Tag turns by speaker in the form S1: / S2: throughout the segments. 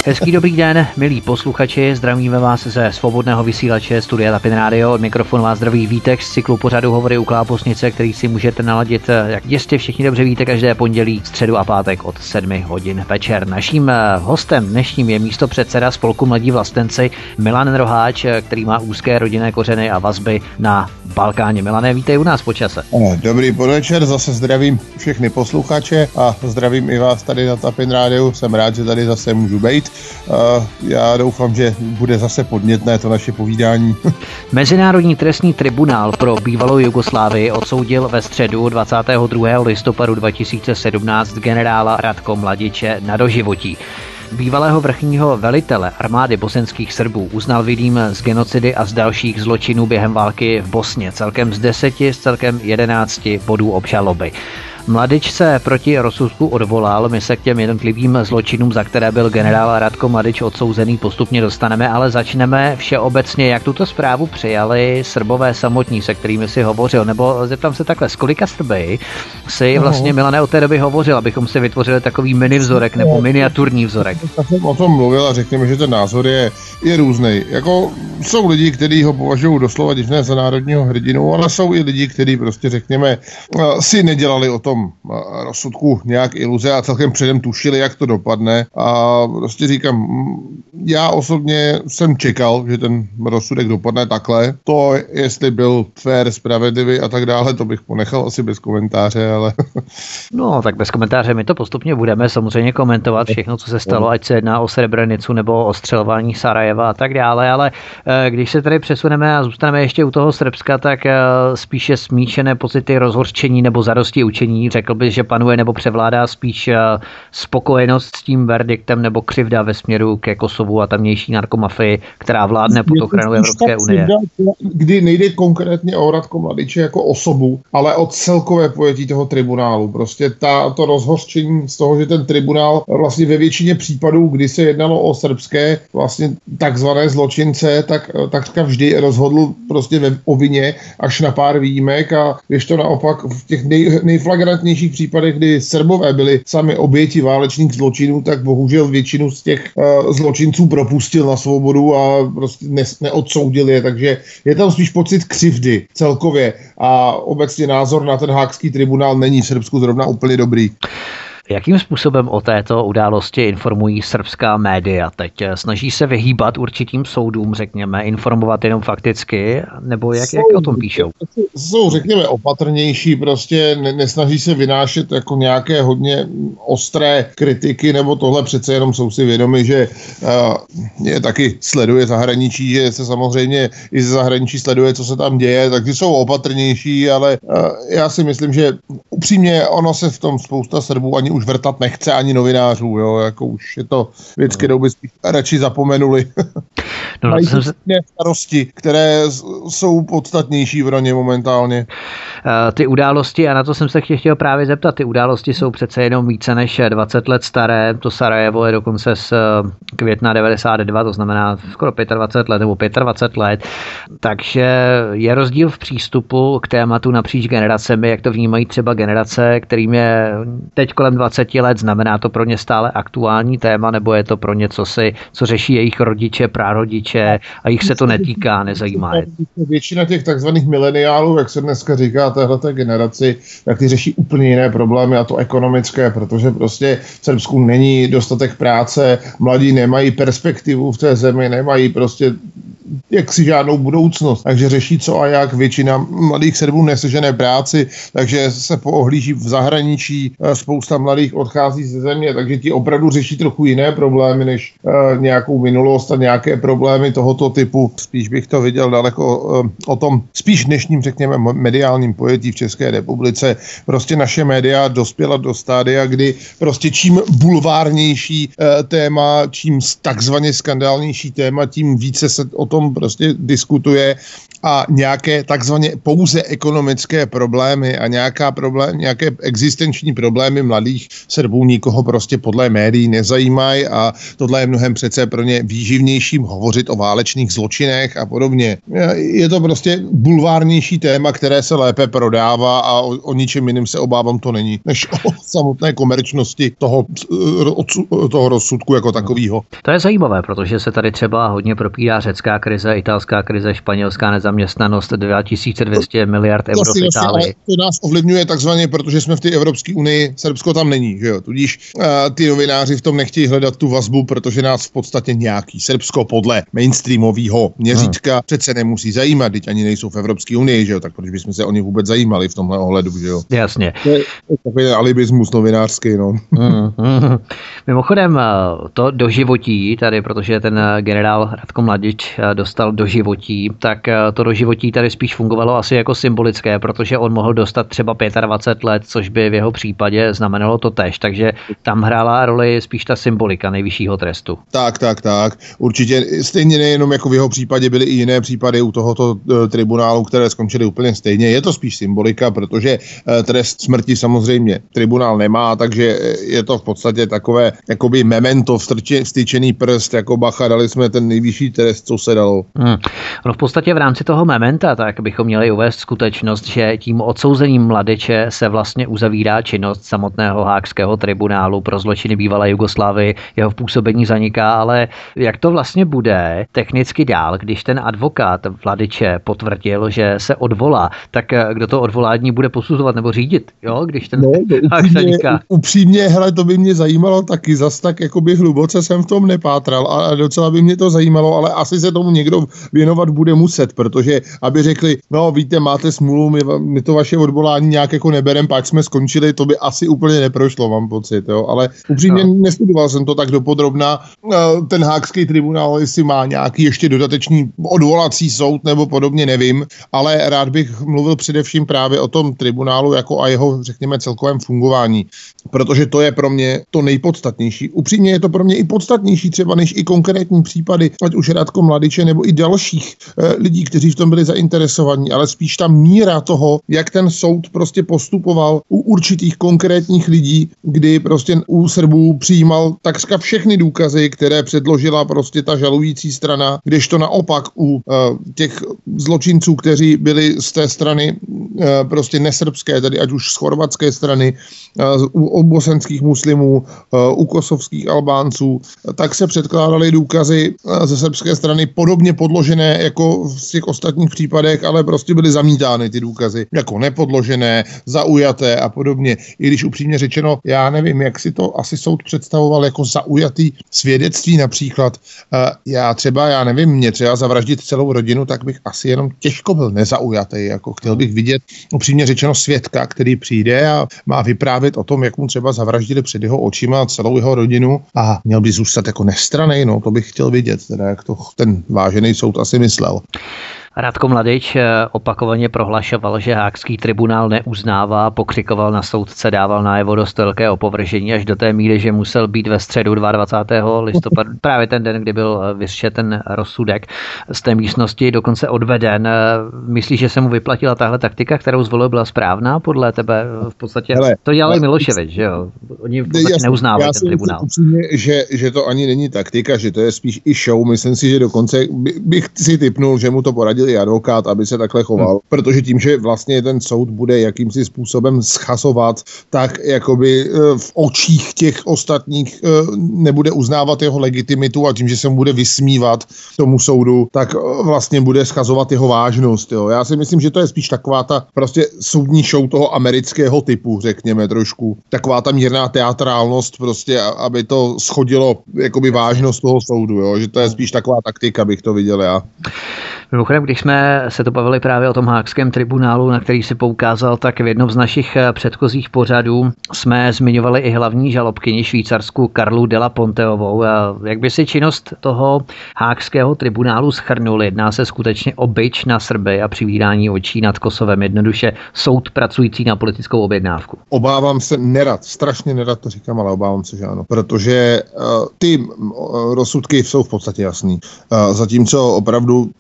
S1: Hezký dobrý den, milí posluchači, zdravíme vás ze svobodného vysílače Studia Tapin Radio. Od mikrofonu vás zdraví Vítek z cyklu pořadu Hovory u Klábosnice, který si můžete naladit, jak jistě všichni dobře víte, každé pondělí, středu a pátek od 7 hodin večer. Naším hostem dnešním je místopředseda Spolku Mladí vlastenci Milan Roháč, který má úzké rodinné kořeny a vazby na Balkáně. Milane, vítej u nás po čase.
S2: Dobrý podvečer, zase zdravím všechny posluchače a zdravím i vás tady na Tapin Radio. Jsem rád, že tady zase můžu být. Já doufám, že bude zase podnětné to naše povídání.
S1: Mezinárodní trestní tribunál pro bývalou Jugoslávii odsoudil ve středu 22. listopadu 2017 generála Ratko Mladiče na doživotí. Bývalého vrchního velitele armády bosenských Srbů uznal vinným z genocidy a z dalších zločinů během války v Bosně, celkem z 10 z celkem 11 bodů obžaloby. Mladič se proti rozsudku odvolal, my se k těm jednotlivým zločinům, za které byl generál Ratko Mladič odsouzený, postupně dostaneme, ale začneme všeobecně, jak tuto zprávu přijali Srbové samotní, se kterými si hovořil, nebo zeptám se takhle, z kolika Srby si vlastně, Milane, od té doby hovořil, abychom si vytvořili takový mini vzorek nebo miniaturní vzorek?
S2: Já jsem o tom mluvil a řekněme, že ten názor je různý. Jako jsou lidi, kteří ho považují doslova ne za národního hrdinu, ale jsou i lidi, kteří prostě, řekněme, si nedělali o tom rozsudku nějak iluze a celkem předem tušili, jak to dopadne. A prostě říkám, já osobně jsem čekal, že ten rozsudek dopadne takhle. To, jestli byl fair, spravedlivý a tak dále, to bych ponechal asi bez komentáře, ale...
S1: No, tak bez komentáře my to postupně budeme samozřejmě komentovat všechno, co se stalo, ať se jedná o Srebrenicu nebo o střelování Sarajeva a tak dále, ale když se tady přesuneme a zůstaneme ještě u toho Srbska, tak spíše smíšené pocity rozhořčení nebo zadosti učení. Řekl bych, že panuje nebo převládá spíš spokojenost s tím verdiktem nebo křivda ve směru ke Kosovu a tamnější narkomafii, která vládne pod ochranou Evropské unie.
S2: Kdy nejde konkrétně o Ratko Mladiče jako osobu, ale o celkové pojetí toho tribunálu. Prostě to rozhořčení z toho, že ten tribunál vlastně ve většině případů, kdy se jednalo o srbské vlastně takzvané zločince, tak vždy rozhodl prostě o vině až na pár výjimek, a když to naopak v těch nejflagrantnějších případech, kdy Srbové byli sami oběti válečných zločinů, tak bohužel většinu z těch zločinců propustil na svobodu a prostě neodsoudil je, takže je tam spíš pocit křivdy celkově a obecně názor na ten hákský tribunál není v Srbsku zrovna úplně dobrý.
S1: Jakým způsobem o této události informují srbská média teď? Snaží se vyhýbat určitým soudům, řekněme, informovat jenom fakticky, nebo jak o tom píšou?
S2: Jsou, řekněme, opatrnější, prostě nesnaží se vynášet jako nějaké hodně ostré kritiky, nebo tohle přece jenom jsou si vědomi, že je taky sleduje zahraničí, že se samozřejmě i ze zahraničí sleduje, co se tam děje, takže jsou opatrnější, ale já si myslím, že upřímně ono se v tom spousta Srbů ani už vrtat nechce, ani novinářů, jo, jako už je to věc, kterou by spíš radši zapomenuli.
S1: No,
S2: mají starosti, které jsou podstatnější pro ně momentálně.
S1: Ty události, a na to jsem se chtěl právě zeptat, ty události jsou přece jenom více než 20 let staré, to Sarajevo je dokonce z května 92, to znamená skoro 25 let nebo 25 let, takže je rozdíl v přístupu k tématu napříč generacemi, jak to vnímají třeba generace, kterým je teď kolem 20 let, znamená to pro ně stále aktuální téma, nebo je to pro ně, co řeší jejich rodiče, prarodiče a jich se to netýká, nezajímá je.
S2: Většina těch takzvaných mileniálů, jak se dneska říká téhleté generaci, tak ty řeší úplně jiné problémy, a to ekonomické, protože prostě v Srbsku není dostatek práce, mladí nemají perspektivu v té zemi, nemají prostě jaksi žádnou budoucnost, takže řeší co a jak. Většina mladých Srbů nesežené práci, takže se poohlíží v zahraničí, spousta mladých odchází ze země, takže ti opravdu řeší trochu jiné problémy než nějakou minulost a nějaké problémy tohoto typu. Spíš bych to viděl daleko o tom spíš dnešním, řekněme, mediálním pojetí v České republice. Prostě naše média dospěla do stádia, kdy prostě čím bulvárnější téma, čím takzvaně skandálnější téma, tím více se o tom prostě diskutuje a nějaké takzvaně pouze ekonomické problémy a nějaké existenční problémy mladých Srbů nikoho prostě podle médií nezajímají a tohle je mnohem přece pro ně výživnějším hovořit o válečných zločinech a podobně. Je to prostě bulvárnější téma, které se lépe prodává a o ničem jiným se obávám to není, než o samotné komerčnosti toho rozsudku jako takového.
S1: To je zajímavé, protože se tady třeba hodně propírá řecká krize, italská krize, španělská nezaměstnanost, 2200 miliard euro v Itálii.
S2: To nás ovlivňuje takzvaně, protože jsme v té Evropské unii, Srbsko tam není, že jo? Tudíž ty novináři v tom nechtějí hledat tu vazbu, protože nás v podstatě nějaký Srbsko podle mainstreamového měřítka přece nemusí zajímat, teď ani nejsou v Evropské unii, že jo? Tak proč bychom se o ně vůbec zajímali v tomhle ohledu, že jo?
S1: Jasně.
S2: To je takový alibismus novinářský, no.
S1: Mimochodem to doživotí tady, protože ten generál Ratko Mladič dostal doživotí, tak to doživotí tady spíš fungovalo asi jako symbolické, protože on mohl dostat třeba 25 let, což by v jeho případě znamenalo to též, takže tam hrála roli spíš ta symbolika nejvyššího trestu.
S2: Tak. Určitě stejně nejenom jako v jeho případě byly i jiné případy u tohoto tribunálu, které skončily úplně stejně. Je to spíš symbolika, protože trest smrti samozřejmě tribunál nemá, takže je to v podstatě takové jakoby memento, vstyčený prst, jako bacha, dali jsme ten nejvyšší trest, co se dalo.
S1: No v podstatě v rámci toho mementa tak bychom měli uvést skutečnost, že tím odsouzením Mladiče se vlastně uzavírá činnost samotného Haagského tribunálu pro zločiny bývalé Jugoslávie, jeho působení zaniká, ale jak to vlastně bude technicky dál, když ten advokát Mladiče potvrdil, že se odvolá, tak kdo to odvolání bude posuzovat nebo řídit, jo, když ten Haag zaniká?
S2: Upřímně, hele, to by mě zajímalo taky, zas tak jakoby hluboce jsem v tom nepátral a docela by mě to zajímalo, ale asi se tomu někdo věnovat bude muset, protože aby řekli, no víte, máte smůlu, my to vaše odvolání nějak jako neberem, pak jsme skončili, to by asi úplně neprošlo, mám pocit, jo, ale upřímně nestudoval jsem to tak dopodrobna, ten Haagský tribunál, jestli má nějaký ještě dodatečný odvolací soud nebo podobně, nevím, ale rád bych mluvil především právě o tom tribunálu jako a jeho, řekněme, celkovém fungování, protože to je pro mě to nejpodstatnější. Upřímně je to pro mě i podstatnější třeba než i konkrétní případy, ať už Ratko Mladiče nebo i dalších lidí, kteří v tom byli zainteresovaní, ale spíš ta míra toho, jak ten soud prostě postupoval u určitých konkrétních lidí, kdy prostě u Srbů přijímal takřka všechny důkazy, které předložila prostě ta žalující strana, kdežto naopak u těch zločinců, kteří byli z té strany prostě nesrbské, tedy ať už z chorvatské strany, u bosenských muslimů, u kosovských Albánců, tak se předkládaly důkazy ze srbské strany podobně podložené jako v těch ostatních případech, ale prostě byly zamítány ty důkazy jako nepodložené, zaujaté a podobně. I když upřímně řečeno, já nevím, jak si to asi soud představoval jako zaujatý svědectví například. Já nevím, mě třeba zavraždit celou rodinu, tak bych asi jenom těžko byl nezaujatý, jako chtěl bych vidět upřímně řečeno svědka, který přijde a má vyprávět o tom, jak mu třeba zavraždili před jeho očima celou jeho rodinu a měl by zůstat jako nestranný, no to bych chtěl vidět, teda jak to ten vážený soud asi myslel.
S1: Ratko Mladič opakovaně prohlašoval, že Haagský tribunál neuznává, pokřikoval na soudce, dával najevo dost velké opovržení až do té míry, že musel být ve středu 22. listopadu, právě ten den, kdy byl vyřčen ten rozsudek, z té místnosti dokonce odveden. Myslíš, že se mu vyplatila tahle taktika, kterou zvolil, byla správná podle tebe? V podstatě to dělal i Miloševič, že jo? Oni v podstatě neuznávají ten tribunál.
S2: Upřímně, že to ani není taktika, že to je spíš i show. Myslím si, že dokonce bych si tipnul, že mu to poradil i advokát, aby se takhle choval, protože tím, že vlastně ten soud bude jakýmsi způsobem schazovat, tak jakoby v očích těch ostatních nebude uznávat jeho legitimitu a tím, že se mu bude vysmívat tomu soudu, tak vlastně bude schazovat jeho vážnost. Jo. Já si myslím, že to je spíš taková ta prostě soudní show toho amerického typu, řekněme trošku. Taková ta mírná teatrálnost prostě, aby to schodilo jakoby vážnost toho soudu, jo. Že to je spíš taková taktika, bych to viděl já.
S1: Mimochodem, když jsme se to bavili právě o tom Haagském tribunálu, na který si poukázal, tak v jednom z našich předchozích pořadů jsme zmiňovali i hlavní žalobkyni Švýcarsku Karlu Della Ponteovou. Jak by si činnost toho Haagského tribunálu shrnul? Jedná se skutečně o bič na Srby a přivírání očí nad Kosovem, jednoduše soud pracující na politickou objednávku.
S2: Obávám se strašně nerad to říkám, ale obávám se, že ano, protože ty rozsudky jsou v podstatě jasný. Zatímco opravdu těch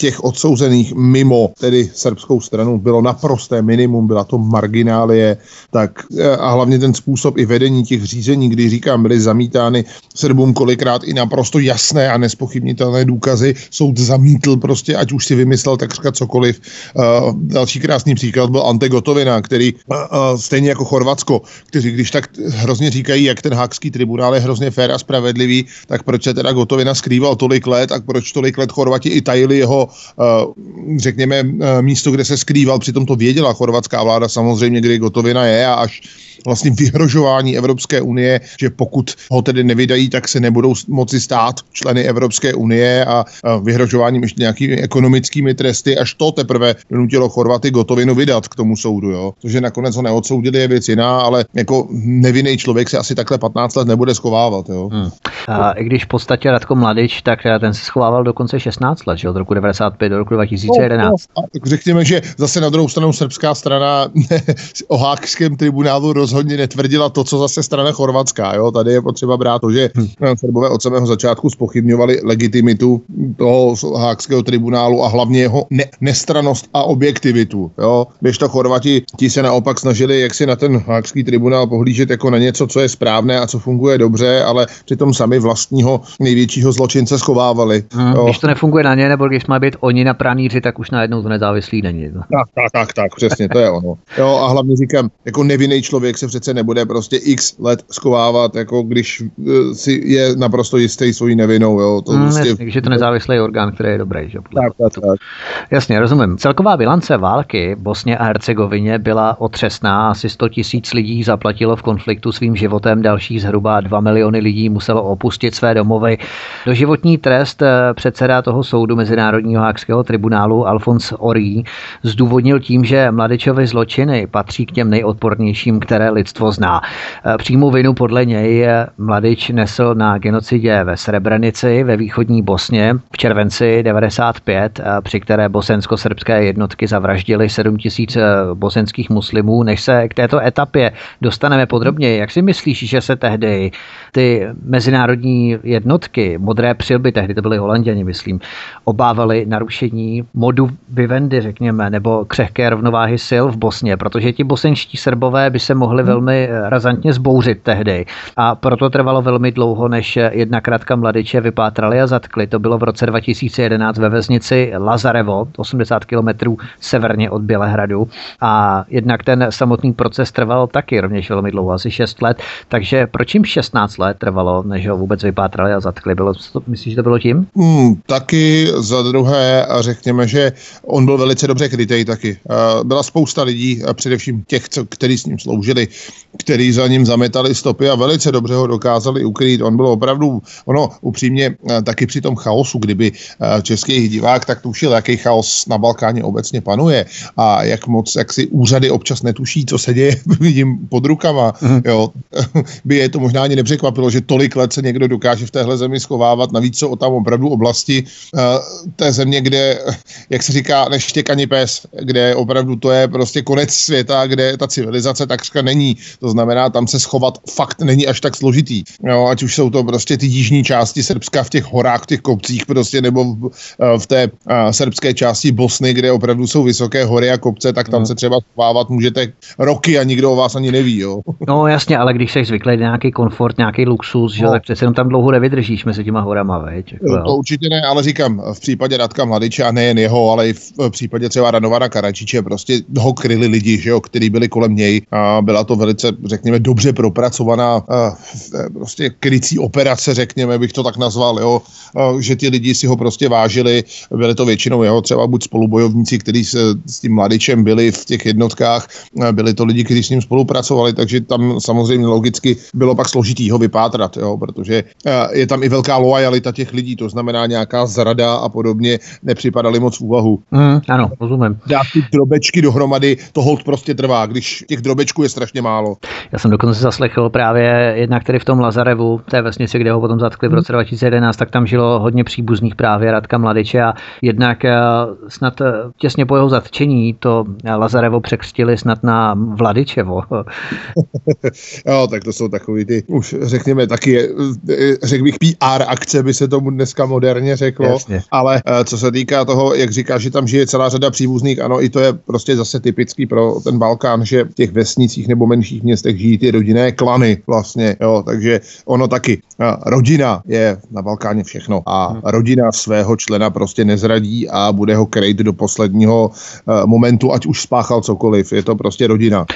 S2: odsouzených mimo tedy srbskou stranu bylo naprosté minimum, byla to marginálie, tak a hlavně ten způsob i vedení těch řízení, kdy říkám, byly zamítány Srbům kolikrát i naprosto jasné a nespochybnitelné důkazy, soud zamítl prostě, ať už si vymyslel takřka cokoliv. Další krásný příklad byl Ante Gotovina, který stejně jako Chorvatsko, kteří když tak hrozně říkají, jak ten Haagský tribunál je hrozně fér a spravedlivý, tak proč se teda Gotovina skrýval tolik let a proč tolik let Chorvati i tajili jeho, řekněme, místo, kde se skrýval, přitom to věděla chorvatská vláda samozřejmě, kdy Gotovina je a až vlastně vyhrožování Evropské unie, že pokud ho tedy nevydají, tak se nebudou moci stát členy Evropské unie a vyhrožováním ještě nějakými ekonomickými tresty, až to teprve donutilo Chorvaty Gotovinu vydat k tomu soudu, jo. Cože nakonec ho neodsoudili, je věc jiná, ale jako nevinný člověk se asi takhle 15 let nebude schovávat, jo.
S1: A i když v podstatě Ratko Mladić, tak ten se schovával dokonce 16 let, že od roku 95 do roku 2011.
S2: Řekněme, že zase na druhou stranu srbská strana o Haagském tribunálu rozhodně netvrdila to, co zase strana chorvatská, jo. Tady je potřeba brát to, že Srbové od samého začátku zpochybňovali legitimitu toho Haagského tribunálu a hlavně jeho nestrannost a objektivitu, jo. Když to Chorvati, ti se naopak snažili jak si na ten Haagský tribunál pohlížet jako na něco, co je správné a co funguje dobře, ale přitom sami vlastního největšího zločince schovávali.
S1: Když to nefunguje na ně, nebo když má být oni na pranýři, tak už najednou to nezávislý není.
S2: Tak, přesně, to je ono. Jo, a hlavně říkám, jako nevinný člověk se přece nebude prostě x let schovávat, jako když si je naprosto jistý svojí nevinou, jo. To prostě...
S1: Jasně, když je to nezávislý orgán, který je dobrý, že?
S2: Tak.
S1: Jasně, rozumím. Celková bilance války v Bosně a Hercegovině byla otřesná. Asi 100 000 lidí zaplatilo v konfliktu svým životem, dalších zhruba 2 miliony lidí muselo opustit své domovy. Doživotní trest předseda toho soudu Mezinárodního Haagského tribunálu Alfons Orí zdůvodnil tím, že Mladićovy zločiny patří k těm nejodpornějším, které lidstvo zná. Přímou vinu podle něj Mladić nesl na genocidě ve Srebrenici ve východní Bosně v červenci 95, při které bosensko-srbské jednotky zavraždily 7 000 bosenských muslimů. Než se k této etapě dostaneme podrobněji, jak si myslíš, že se tehdy ty mezinárodní jednotky, modré přilby, tehdy to byly Holanděni, myslím, obávali narušení modu vivendi, řekněme, nebo křehké rovnováhy sil v Bosně, protože ti bosenští Srbové by se mohli velmi razantně zbouřit tehdy a proto trvalo velmi dlouho, než jednak Ratka Mladiće vypátrali a zatkli. To bylo v roce 2011 ve vesnici Lazarevo, 80 kilometrů severně od Bělehradu a jednak ten samotný proces trval taky rovněž velmi dlouho, asi 6 let, takže proč jim 16 let trvalo, než ho vůbec vypátrali a zatkli? Myslíš, že to bylo tím?
S2: Taky za druhé, řekněme, že on byl velice dobře krytej taky. Byla spousta lidí, především těch, kteří s ním sloužili, kteří za ním zametali stopy a velice dobře ho dokázali ukrýt. On byl opravdu, upřímně taky při tom chaosu, kdyby český divák tak tušil, jaký chaos na Balkáně obecně panuje a jak moc, jak si úřady občas netuší, co se děje, vidím pod rukama, jo. By je to možná ani nepřekvapilo, že tolik let se někdo dokáže v téhle zemi schovávat, navíc jsou tam opravdu oblasti té země, kde, jak se říká, neštěk ani pes, kde opravdu to je prostě konec světa, kde ta civilizace takřka není. To znamená, tam se schovat fakt není až tak složitý. Jo, ať už jsou to prostě ty jižní části Srbska v těch horách, v těch kopcích prostě, nebo v té srbské části Bosny, kde opravdu jsou vysoké hory a kopce, tak tam se třeba schovávat můžete roky a nikdo o vás ani neví, jo.
S1: No jasně, ale když jsi zvyklý nějaký komfort, nějaký luxus, že tak přece jenom tam dlouho nevydržíš mezi těma horama, veď?
S2: To určitě ne, ale říkám, v případě Ratka Mladiće a nejen jeho, ale i v případě třeba Radovana Karadžiče prostě ho kryli lidi, že jo, kteří byli kolem něj a byla to velice, řekněme, dobře propracovaná prostě krycí operace, řekněme, bych to tak nazval, jo, že ti lidi si ho prostě vážili, byli to většinou jeho třeba buď spolubojovníci, kteří s tím Mladićem byli v těch jednotkách, byli to lidi, kteří s ním spolupracovali, takže tam samozřejmě logicky bylo pak složitý ho vypátrat, jo, protože je tam i velká loajalita těch lidí, to znamená nějaká zrada a podobně, nepřipadali moc v úvahu.
S1: Ano, rozumím.
S2: Dát ty drobečky dohromady, to holt prostě trvá, když těch drobečků je strašně málo.
S1: Já jsem dokonce zaslechl právě jednak tedy v tom Lazarevu, té vesnici, kde ho potom zatkli v roce 2011, tak tam žilo hodně příbuzných právě Ratka Mladiće a jednak snad těsně po jeho zatčení to Lazarevo překřtili snad na Vladičevo.
S2: Jo, tak to jsou takový ty, už řekněme taky, řekl bych PR akce, by se tomu dneska moderně řeklo, jasně. Ale co se týká týká toho, jak říká, že tam žije celá řada příbuzných, ano, i to je prostě zase typický pro ten Balkán, že v těch vesnicích nebo menších městech žijí ty rodinné klany vlastně, jo, takže ono taky. Rodina je na Balkáně všechno a rodina svého člena prostě nezradí a bude ho krejt do posledního momentu, ať už spáchal cokoliv, je to prostě rodina.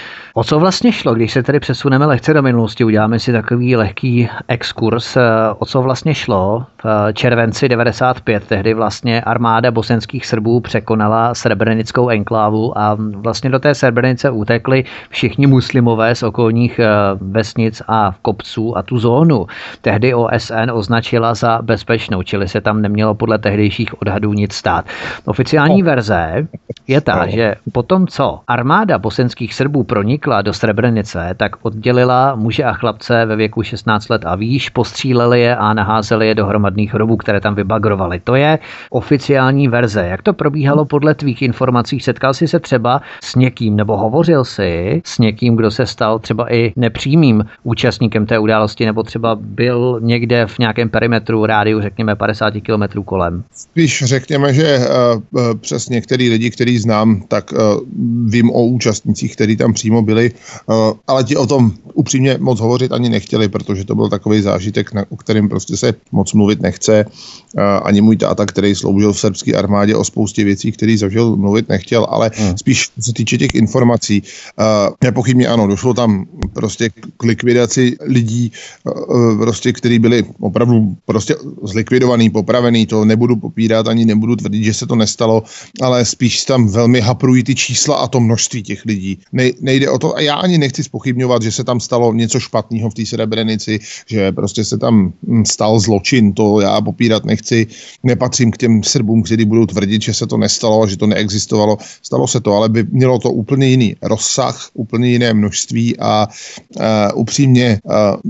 S1: O co vlastně šlo, když se tedy přesuneme lehce do minulosti, uděláme si takový lehký exkurs, o co vlastně šlo v červenci 95, tehdy vlastně armáda bosenských Srbů překonala srebrenickou enklávu a vlastně do té Srebrenice utekli všichni muslimové z okolních vesnic a kopců a tu zónu tehdy OSN označila za bezpečnou, čili se tam nemělo podle tehdejších odhadů nic stát. Oficiální verze je ta, že potom, co armáda bosenských Srbů pronikla do Srebrenice, tak oddělila muže a chlapce ve věku 16 let a výš, postříleli je a naházeli je do hromadných hrobů, které tam vybagrovali. To je oficiální verze. Jak to probíhalo podle tvých informací? Setkal jsi se třeba s někým nebo hovořil jsi s někým, kdo se stal třeba i nepřímým účastníkem té události nebo třeba byl někde v nějakém perimetru rádiu, řekněme 50 kilometrů kolem? Spíš
S2: řekněme, že přes některý lidi, který znám, tak vím o účastnících, kteří tam přímo byli, ale ti o tom upřímně moc hovořit ani nechtěli, protože to byl takový zážitek, o kterém prostě se moc mluvit nechce. Ani můj táta, který sloužil v srbské armádě, o spoustě věcí, který zažil, mluvit nechtěl, ale spíš co se týče těch informací, nepochybně ano, došlo tam prostě k likvidaci lidí, prostě, kteří byli opravdu prostě zlikvidovaný, popravený, to nebudu popírat, ani nebudu tvrdit, že se to nestalo, ale spíš tam velmi haprují ty čísla a to množství těch lidí. Nejde o to, a já ani nechci zpochybňovat, že se tam stalo něco špatného v té Srebrenici, že prostě se tam stal zločin, to já popírat nechci, nepatřím k těm Srbům, kteří budou tvrdit, že se to nestalo, že to neexistovalo, stalo se to, ale by mělo to úplně jiný rozsah, úplně jiné množství a upřímně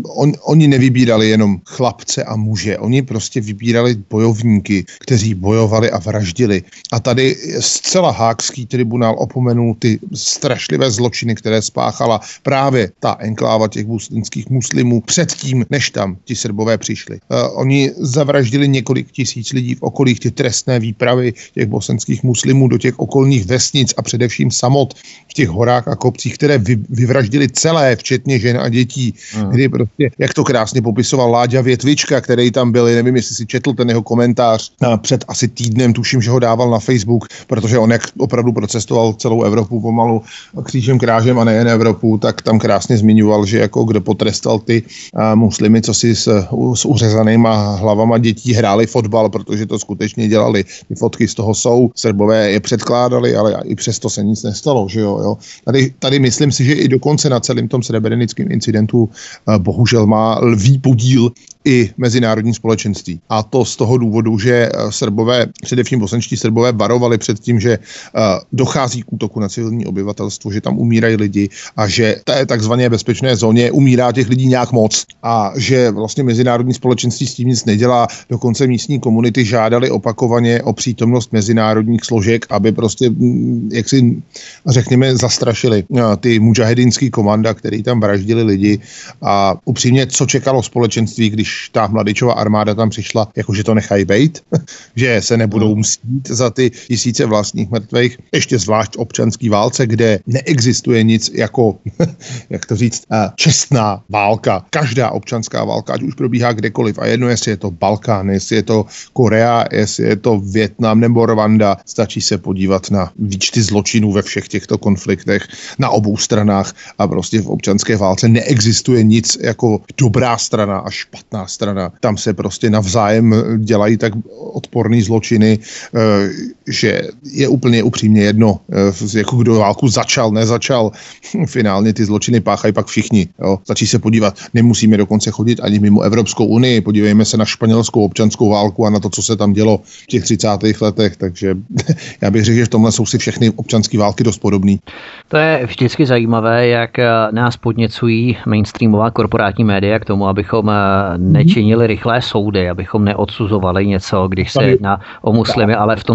S2: oni nevybírali jenom chlapce a muže, oni prostě vybírali bojovníky, kteří bojovali a vraždili. A tady zcela Hákský tribunál opomenul ty strašlivé zločiny, které spáchala právě ta enkláva těch bosenských muslimů předtím, než tam ti Srbové přišli. Oni zavraždili několik tisíc lidí v okolí ty trestné výpravy těch bosenských muslimů do těch okolních vesnic a především samot v těch horách a kopcích, které vyvraždili celé, včetně žen a dětí, kdy prostě, jak to krásně popisoval Láďa Větvička, který tam byl, nevím, jestli si četl ten jeho komentář před asi týdnem, tuším, že ho dával na Facebook, protože on jak opravdu procestoval celou Evropu pomalu křížem krážem a nejen Evropu, tak tam krásně zmiňoval, že jako kdo potrestal ty muslimy, co si s uřezanýma hlavama dětí hráli fotbal, protože to skutečně dělali. Ty fotky z toho jsou, Srbové je předkládali, ale i přesto se nic nestalo, že jo. Tady myslím si, že i dokonce na celém tom srebrenickém incidentu bohužel má lví podíl i mezinárodní společenství. A to z toho důvodu, že Srbové, především bosenští Srbové, varovali před tím, že dochází k útoku na civilní obyvatelstvo, že tam umírají lidi a že v té takzvané bezpečné zóně umírá těch lidí nějak moc a že vlastně mezinárodní společenství s tím nic nedělá. Dokonce místní komunity žádali opakovaně o přítomnost mezinárodních složek, aby prostě, jak si řekněme, zastrašili ty mudžahedinský komanda, který tam vraždili lidi a upřímně, co čekalo společenství, když ta Mladičova armáda tam přišla, jakože to nechají bejt, že se nebudou mstít za ty tisíce vlastních mrtvých, ještě zvlášť občanský válce, kde neexistuje nic jako, jak to říct, čestná válka. Každá občanská válka, ať už probíhá kdekoliv, a jedno, jestli je to Balkán, jestli je to Korea, jestli je to Vietnam nebo Rwanda, stačí se podívat na výčty zločinů ve všech těchto konfliktech na obou stranách a prostě v občanské válce neexistuje nic jako dobrá strana a špatná strana. Tam se prostě navzájem dělají tak odporný zločiny, že je úplně upřímně jedno, jako kdo válku začal, nezačal. Finálně ty zločiny páchají pak všichni. Jo. Stačí se podívat, nemusíme dokonce chodit ani mimo Evropskou unii, podívejme se na španělskou občanskou válku a na to, co se tam dělo v těch 30. letech, takže já bych řekl, že v tomhle jsou si všechny občanské války dost podobný.
S1: To je vždycky zajímavé, jak nás podněcují mainstreamová korporátní média k tomu, abychom nečinili rychlé soudy, abychom neodsuzovali něco, když se jedná o muslimy, ale v tomto konfliktu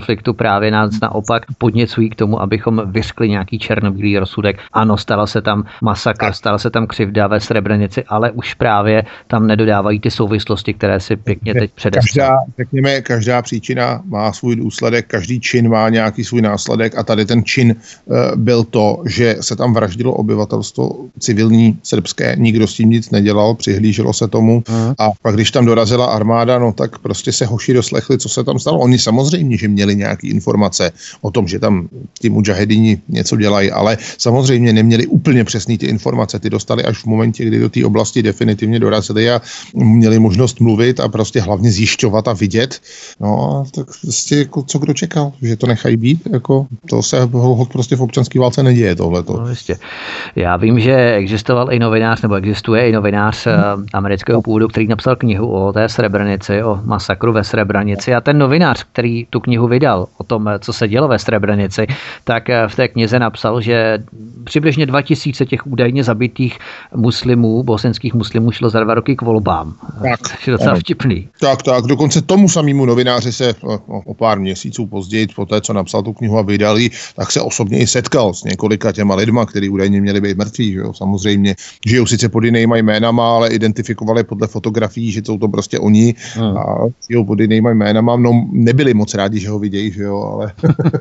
S1: konfliktu právě nás naopak podněcují k tomu, abychom vyřkli nějaký černobílý rozsudek. Ano, stala se tam masakr, stala se tam křivda ve Srebrenici, ale už právě tam nedodávají ty souvislosti, které si pěkně teď předeslali.
S2: Každá příčina má svůj důsledek, každý čin má nějaký svůj následek a tady ten čin byl to, že se tam vraždilo obyvatelstvo civilní srbské, nikdo s tím nic nedělal, přihlíželo se tomu a pak když tam dorazila armáda, no tak prostě se hoši doslechli, co se tam stalo. Oni samozřejmě, že měli nějaké informace o tom, že tam ti mudžahedini něco dělají, ale samozřejmě neměli úplně přesný ty informace, ty dostali až v momentě, kdy do té oblasti definitivně dorazili a měli možnost mluvit a prostě hlavně zjišťovat a vidět. No tak prostě jako, co kdo čekal, že to nechají být, jako to se prostě v občanské válce neděje tohleto.
S1: No, jistě. Já vím, že existoval i novinář, nebo existuje i novinář amerického původu, který napsal knihu o té Srebrenici, o masakru ve Srebrenici a ten novinář, který tu knihu vydal o tom, co se dělo ve Srebrenici, tak v té knize napsal, že přibližně 2000 těch údajně zabitých muslimů, bosenských muslimů šlo za 2 roky k volbám.
S2: Tak,
S1: je docela vtipný.
S2: Tak, dokonce tomu samému novináři se o pár měsíců později, po té, co napsal tu knihu a vydal ji, tak se osobně i setkal s několika těma lidma, kteří údajně měli být mrtví, že jo? Samozřejmě. Žijou sice pod jinýma jménama, ale identifikovali podle fotografií, že jsou to prostě oni a žijou pod jinýma jménama. No, nebyli moc rádi, že ho vidějí, že jo, ale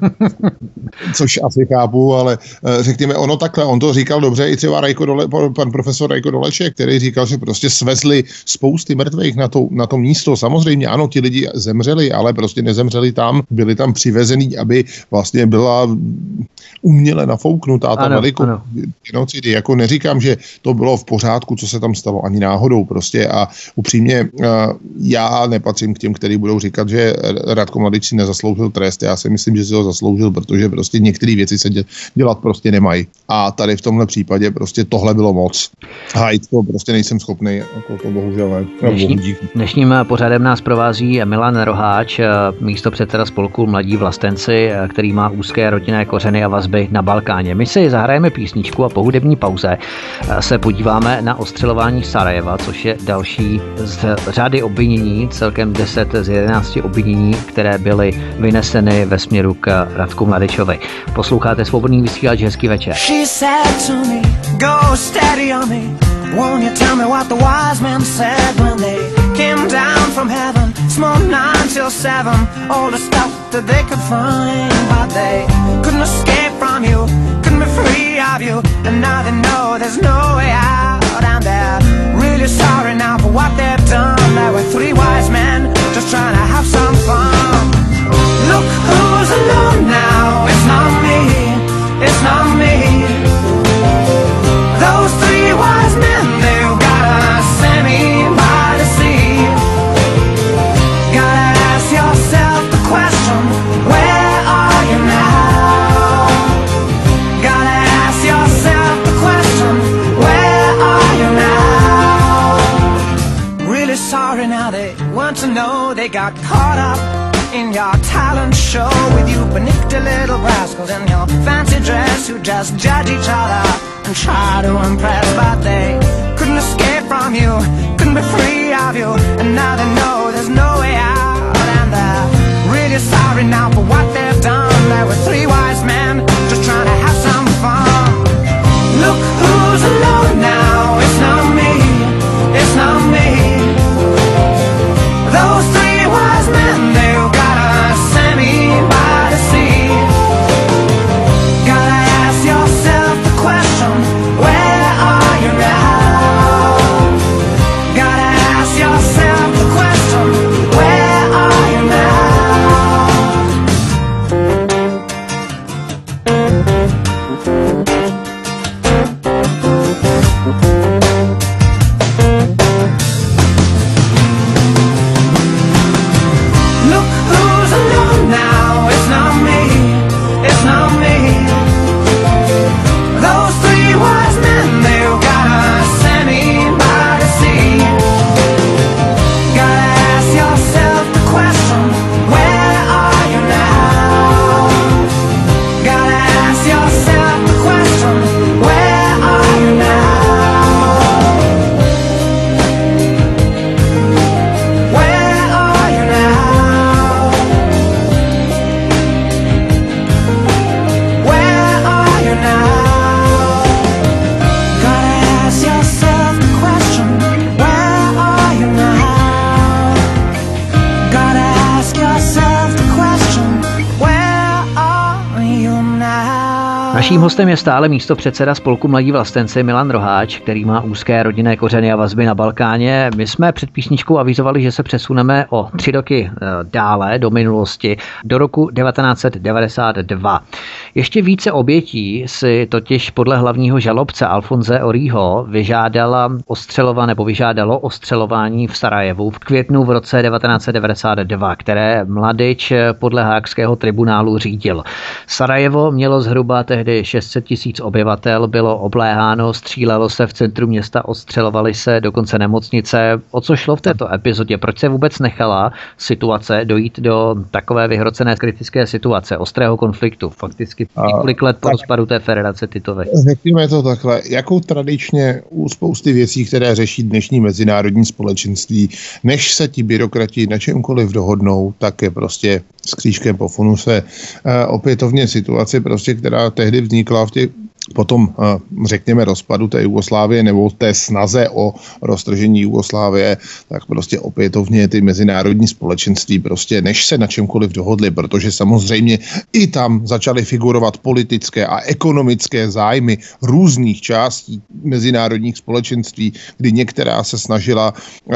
S2: což asi chápu, ale řekněme, ono takhle, on to říkal dobře i třeba pan profesor Rajko Doleček, který říkal, že prostě svezli spousty mrtvých na to místo. Samozřejmě ano, ti lidi zemřeli, ale prostě nezemřeli tam, byli tam přivezený, aby vlastně byla uměle nafouknutá ta velikost genocidy. Jako neříkám, že to bylo v pořádku, co se tam stalo, ani náhodou prostě a upřímně já nepatřím k těm, kteří budou říkat, že Ratko Mladič si nezasloužil trest. Já si myslím, že si ho zasloužil, protože prostě některé věci se dělat prostě nemají. A tady v tomhle případě prostě tohle bylo moc. Hajt to prostě nejsem schopný, jako to bohužel ne.
S1: Dnešním pořadem nás provází Milan Roháč, místopředseda spolku Mladí vlastenci, který má úzké rodinné kořeny a vazby na Balkáně. My si zahrajeme písničku a po hudební pauze se podíváme na ostřelování Sarajeva, což je další z řady obvinění, celkem 10 z 11 obvinění, které byly vyneseny ve směru k Ratku Mladičovi. Posloucháte Svobodný vysílač, hezký večer. She said to me, go steady on me. Won't you tell me what the wise men said when they came down from heaven? Small 9 till 7, all the stuff that they could find, but they couldn't escape from you, couldn't be free of you, and now they know there's no way out, and they're really sorry now for what they've done. There were 3 wise men just trying to have some fun. Look who's alone now, it's not me, it's not me. Those 3 wise men, they've gotta send me by the sea. Gotta ask yourself the question, where are you now? Gotta ask yourself the question, where are you now? Really sorry now, they want to know they got caught up in your talent show with you panicked little rascals in your fancy dress who just judge each other and try to impress, but they couldn't escape from you, couldn't be free of you, and now they know there's no way out, and they're really sorry now for what they've done. There were 3 wise men just trying to have some fun. Look who's alone now, it's not me, it's not me. Those 3 wise men, they've gotta send me by the sea. Gotta ask yourself the question, where are Naším hostem je stále místopředseda Spolku Mladí vlastenci Milan Roháč, který má úzké rodinné kořeny a vazby na Balkáně. My jsme před písničkou avizovali, že se přesuneme o 3 roky dále do minulosti, do roku 1992. Ještě více obětí si totiž podle hlavního žalobce Alfonse Orího vyžádalo ostřelování v Sarajevu v květnu v roce 1992, které Mladič podle Haagského tribunálu řídil. Sarajevo mělo zhruba tehdy 600 000 obyvatel, bylo obléháno, střílelo se v centru města, ostřelovaly se dokonce nemocnice. O co šlo v této epizodě? Proč se vůbec nechala situace dojít do takové vyhrocené kritické situace, ostrého konfliktu, fakticky několik let po rozpadu té federace Titovy?
S2: Řekněme to takhle, jako tradičně u spousty věcí, které řeší dnešní mezinárodní společenství, než se ti byrokrati na čemkoliv dohodnou, tak je prostě s křížkem po funuse opětovně situace, prostě, která tehdy vznikla v těch potom, řekněme, rozpadu té Jugoslávie nebo té snaze o roztržení Jugoslávie, tak prostě opětovně ty mezinárodní společenství prostě než se na čemkoliv dohodli, protože samozřejmě i tam začaly figurovat politické a ekonomické zájmy různých částí mezinárodních společenství, kdy některá se snažila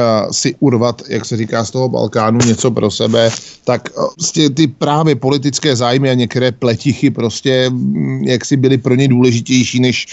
S2: si urvat, jak se říká, z toho Balkánu něco pro sebe, tak prostě ty právě politické zájmy a některé pletichy prostě jak si byly pro ně důležitější než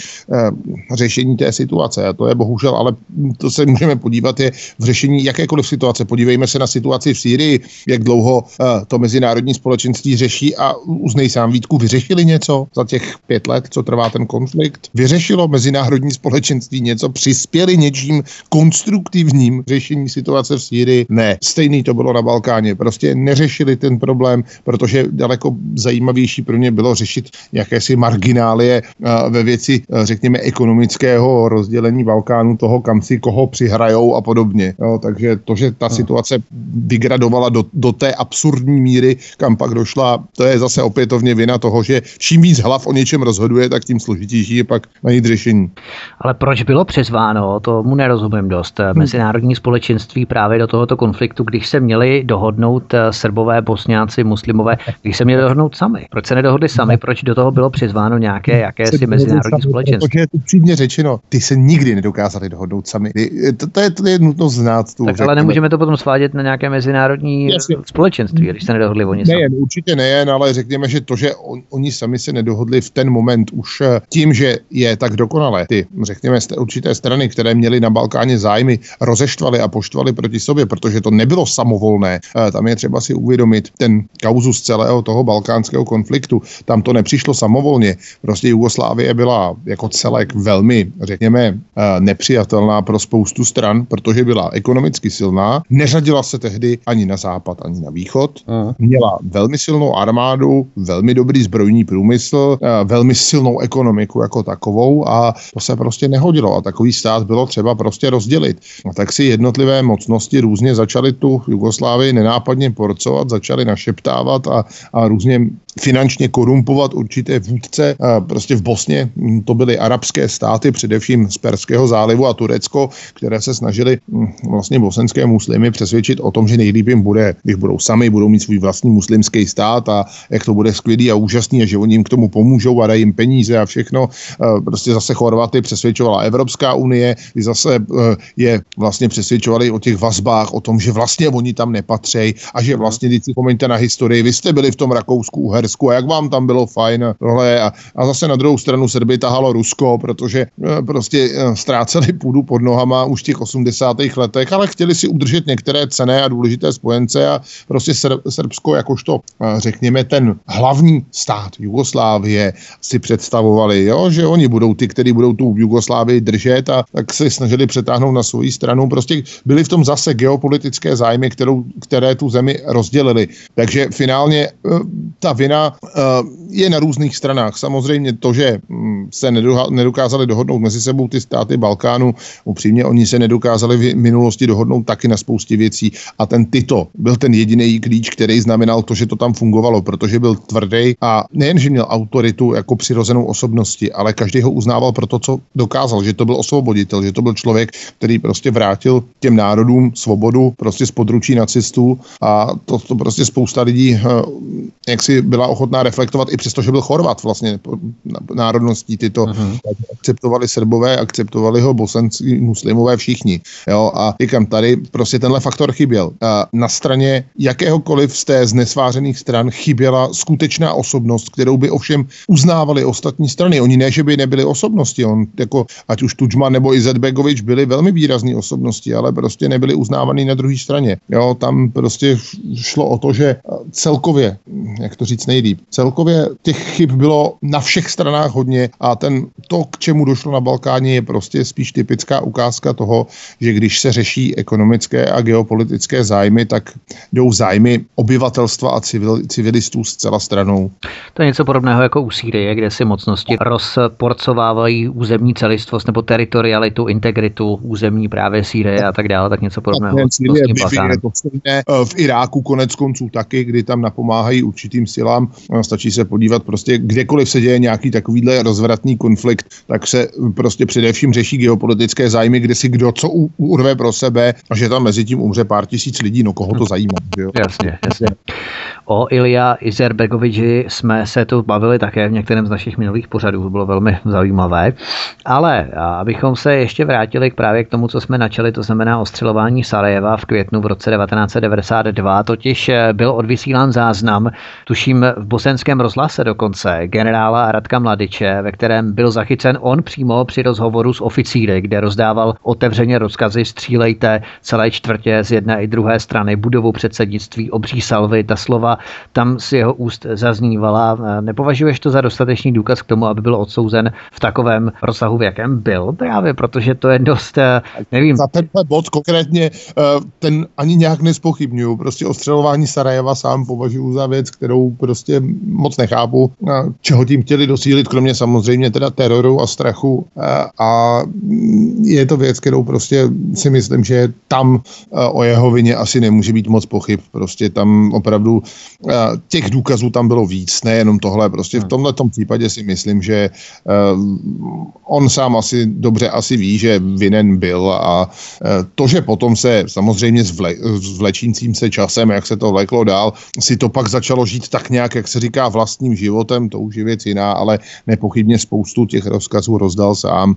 S2: řešení té situace. A to je bohužel, ale to se můžeme podívat, je v řešení jakékoliv situace. Podívejme se na situaci v Sýrii, jak dlouho to mezinárodní společenství řeší a uznej sám, Vítku, vyřešili něco za těch 5 let, co trvá ten konflikt? Vyřešilo mezinárodní společenství něco? Přispěli něčím konstruktivním řešení situace v Sýrii? Ne. Stejný to bylo na Balkáně. Prostě neřešili ten problém, protože daleko zajímavější pro ně bylo řešit jakési marginálie ve věci, řekněme, ekonomického rozdělení Balkánu, toho, kam si koho přihrajou a podobně. Jo, takže to, že ta situace vygradovala do té absurdní míry, kam pak došla, to je zase opětovně vina toho, že čím víc hlav o něčem rozhoduje, tak tím složitější je pak najít řešení.
S1: Ale proč bylo přizváno, tomu nerozumím dost, mezinárodní společenství právě do tohoto konfliktu, když se měli dohodnout Srbové, Bosňáci, muslimové, když se měli dohodnout sami? Proč se nedohodli sami? Proč do toho bylo přizváno jakési mezinárodní společenství?
S2: Protože je to přímě řečeno, ty se nikdy nedokázali dohodnout sami. To je nutno znát.
S1: Tak ale nemůžeme to potom svádět na nějaké mezinárodní společenství, když se nedohodli oni sami.
S2: Nejen, určitě nejen, ale řekněme, že to, že oni sami se nedohodli v ten moment už tím, že je tak dokonalé, ty, řekněme, určité strany, které měly na Balkáně zájmy, rozeštvali a poštvali proti sobě, protože to nebylo samovolné. Tam je třeba si uvědomit ten kauzus celého toho balkánského konfliktu. Tam to nepřišlo samovolně. Prostě Jugoslávie byla jako celek velmi, řekněme, nepřijatelná pro spoustu stran, protože byla ekonomicky silná, neřadila se tehdy ani na západ, ani na východ, měla velmi silnou armádu, velmi dobrý zbrojní průmysl, velmi silnou ekonomiku jako takovou a to se prostě nehodilo a takový stát bylo třeba prostě rozdělit. A tak si jednotlivé mocnosti různě začaly tu Jugoslávii nenápadně porcovat, začaly našeptávat a různě finančně korumpovat určité vůdce. Prostě v Bosně to byly arabské státy, především z Perského zálivu a Turecko, které se snažili vlastně bosenské muslimy přesvědčit o tom, že nejlíp jim bude, když budou sami, budou mít svůj vlastní muslimský stát a jak to bude skvělý a úžasný a že oni jim k tomu pomůžou a dají jim peníze a všechno. Prostě zase Chorvaty přesvědčovala Evropská unie, kdy zase je vlastně přesvědčovali o těch vazbách, o tom, že vlastně oni tam nepatří a že vlastně, když si vzpomeňte na historii, vy jste byli v tom Rakousku, Uhersku a jak vám tam bylo fajn tohle a zase na druhou stranu Srby tahalo Rusko, protože prostě ztráceli půdu pod nohama už v těch 80. letech, ale chtěli si udržet některé cenné a důležité spojence a prostě Srbsko jakožto, řekněme, ten hlavní stát Jugoslávie si představovali, jo, že oni budou ty, kteří budou tu Jugoslávii držet a tak se snažili přetáhnout na svou stranu. Prostě byly v tom zase geopolitické zájmy, které tu zemi rozdělily. Takže finálně ta vina je na různých stranách. Samozřejmě to, že se nedokázali dohodnout mezi sebou ty státy Balkánu, upřímně oni se nedokázali v minulosti dohodnout taky na spoustě věcí a ten Tito byl ten jediný klíč, který znamenal to, že to tam fungovalo, protože byl tvrdý a nejen, že měl autoritu jako přirozenou osobnosti, ale každý ho uznával pro to, co dokázal, že to byl osvoboditel, že to byl člověk, který prostě vrátil těm národům svobodu prostě z područí nacistů a to prostě spousta lidí jak si byla ochotná reflektovat, i přesto, že byl Chorvat vlastně národností, tyto akceptovali Srbové, akceptovali ho bosenský muslimové všichni. Jo, a říkám, tady prostě tenhle faktor chyběl. A na straně jakéhokoliv z té znesvářených stran chyběla skutečná osobnost, kterou by ovšem uznávali ostatní strany. Oni ne, že by nebyly osobnosti, on jako ať už Tudžman nebo Izetbegovič byli velmi výrazný osobnosti, ale prostě nebyli uznávaný na druhé straně. Jo, tam prostě šlo o to, že celkově, jak to říct nejlíp, celkově těch chyb bylo na všech stranách hodně a to, k čemu došlo na Balkáně, je prostě spíš typická ukázka toho, že když se řeší ekonomické a geopolitické zájmy, tak jdou zájmy obyvatelstva a civilistů zcela stranou.
S1: To je něco podobného jako u Sýrie, kde si mocnosti rozporcovávají územní celistvost nebo teritorialitu, integritu územní právě Sýrie a tak dále, tak něco podobného.
S2: V Iráku konec konců taky, kdy tam napomáhají určitým silám. Stačí se podívat prostě kdekoliv se děje nějaký takovýhle rozvratný konflikt, tak se prostě především řeší geopolitické zájmy, kde si kdo co urve pro sebe a že tam mezi tím umře pár tisíc lidí, no koho to zajímá. Jo?
S1: Jasně. O Ilija Izetbegoviči jsme se tu bavili také v některém z našich minulých pořadů, to bylo velmi zajímavé, ale abychom se ještě vrátili právě k tomu, co jsme načali, to znamená ostřelování Sarajeva v květnu v roce 1992, totiž byl odvysílán záznam, tuším v bosenském rozhlase dokonce, generála Radka Mladiče, ve kterém byl zachycen on přímo při rozhovoru s oficíry, kde rozdával otevřeně rozkazy střílejte celé čtvrtě z jedné i druhé strany budovu předsednictví, obří salvy, ta slova tam z jeho úst zaznívala. Nepovažuješ to za dostatečný důkaz k tomu, aby byl odsouzen v takovém rozsahu, v jakém byl? Právě protože to je dost, nevím.
S2: Za tenhle bod konkrétně ten ani nějak nezpochybňuju. Prostě ostřelování Sarajeva sám považuji za věc, kterou prostě moc nechápu, čeho tím chtěli docílit, kromě samozřejmě teda teroru a strachu. A je to věc, kterou prostě si myslím, že tam o jeho vině asi nemůže být moc pochyb. Prostě tam opravdu těch důkazů tam bylo víc, nejenom tohle. Prostě v tomhletom případě si myslím, že on sám dobře ví, že vinen byl a to, že potom se samozřejmě s vlečícím se časem, jak se to vleklo dál, si to pak začalo žít tak nějak, jak se říká, vlastním životem, to už je věc jiná, ale nepochybně spoustu těch rozkazů rozdal sám.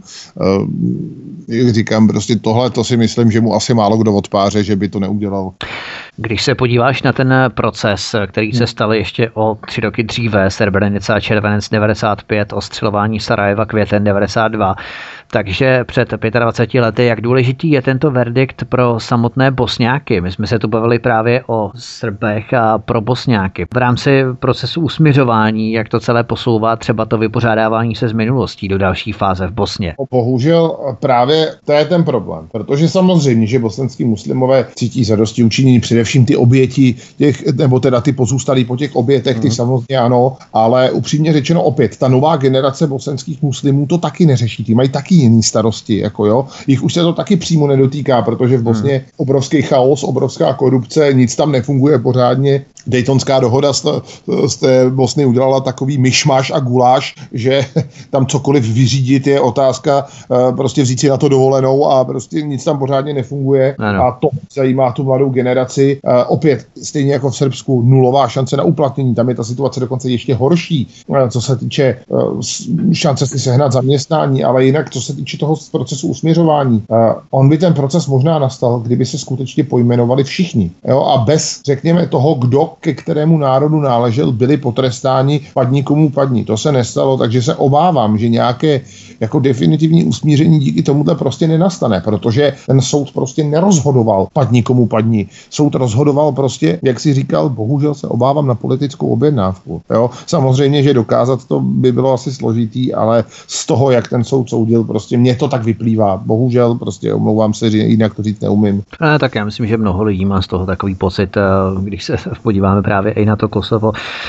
S2: Jak říkám, prostě tohle to si myslím, že mu asi málo kdo odpáře, že by to neudělal.
S1: Když se podíváš na ten proces, který se stal ještě o 3 roky dříve, Srebrenica, červenec 95, ostřelování Sarajeva, květen 92, takže před 25 lety, jak důležitý je tento verdikt pro samotné Bosňáky? My jsme se tu bavili právě o Srbech a pro Bosňáky. V rámci procesu usmiřování, jak to celé posouvá třeba to vypořádávání se s minulostí do další fáze v Bosně?
S2: Bohužel právě to je ten problém, protože samozřejmě, že bosenský muslimové cítí zadosti učinění, především ty oběti nebo teda ty pozůstalí po těch obětech, ty samozřejmě ano, ale upřímně řečeno opět, ta nová generace bosenských muslimů to taky neřeší, ty mají taky jiný starosti, jako jo. Jich už se to taky přímo nedotýká, protože v Bosně obrovský chaos, obrovská korupce, nic tam nefunguje pořádně. Daytonská dohoda z té Bosny udělala takový myšmaš a guláš, že tam cokoliv vyřídit je otázka prostě vzít si na to dovolenou a prostě nic tam pořádně nefunguje. Ano. A to zajímá tu mladou generaci. Opět, stejně jako v Srbsku, nulová šance na uplatnění. Tam je ta situace dokonce ještě horší, co se týče šance si sehnat zaměstnání, ale jinak, co se týče toho procesu usměřování. On by ten proces možná nastal, kdyby se skutečně pojmenovali všichni. Jo? A bez, řekněme, toho, kdo ke kterému národu náležel, byli potrestáni padni komu padni. To se nestalo, takže se obávám, že nějaké jako definitivní usmíření díky tomuhle prostě nenastane, protože ten soud prostě nerozhodoval padni komu padni. Soud rozhodoval prostě, jak si říkal, bohužel se obávám na politickou objednávku. Jo? Samozřejmě, že dokázat to by bylo asi složitý, ale z toho, jak ten soud soudil, prostě mně to tak vyplývá. Bohužel, prostě omlouvám se, že jinak to říct neumím.
S1: Tak já myslím, že mnoho lidí má z toho takový pocit, když se podíváme právě i na to Kosovo.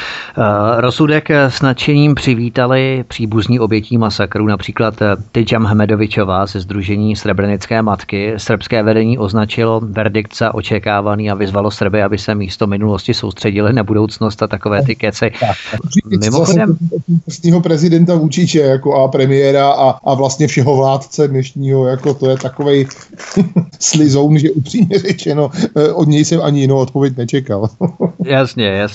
S1: Rozsudek s nadšením přivítali příbuzní obětí masakru, například Tidža Mehmedovičová ze Sdružení Srebrenické matky. Srbské vedení označilo verdikt za očekávaný a vyzvalo Srby, aby se místo minulosti soustředili na budoucnost a takové ty keci.
S2: Mimochodem vlastního prezidenta Vučiče jako a premiéra a vlastně všeho vládce dnešního, jako to je takovej slizoun, že upřímně řečeno, od něj jsem ani jinou odpověď nečekal.
S1: Jasně.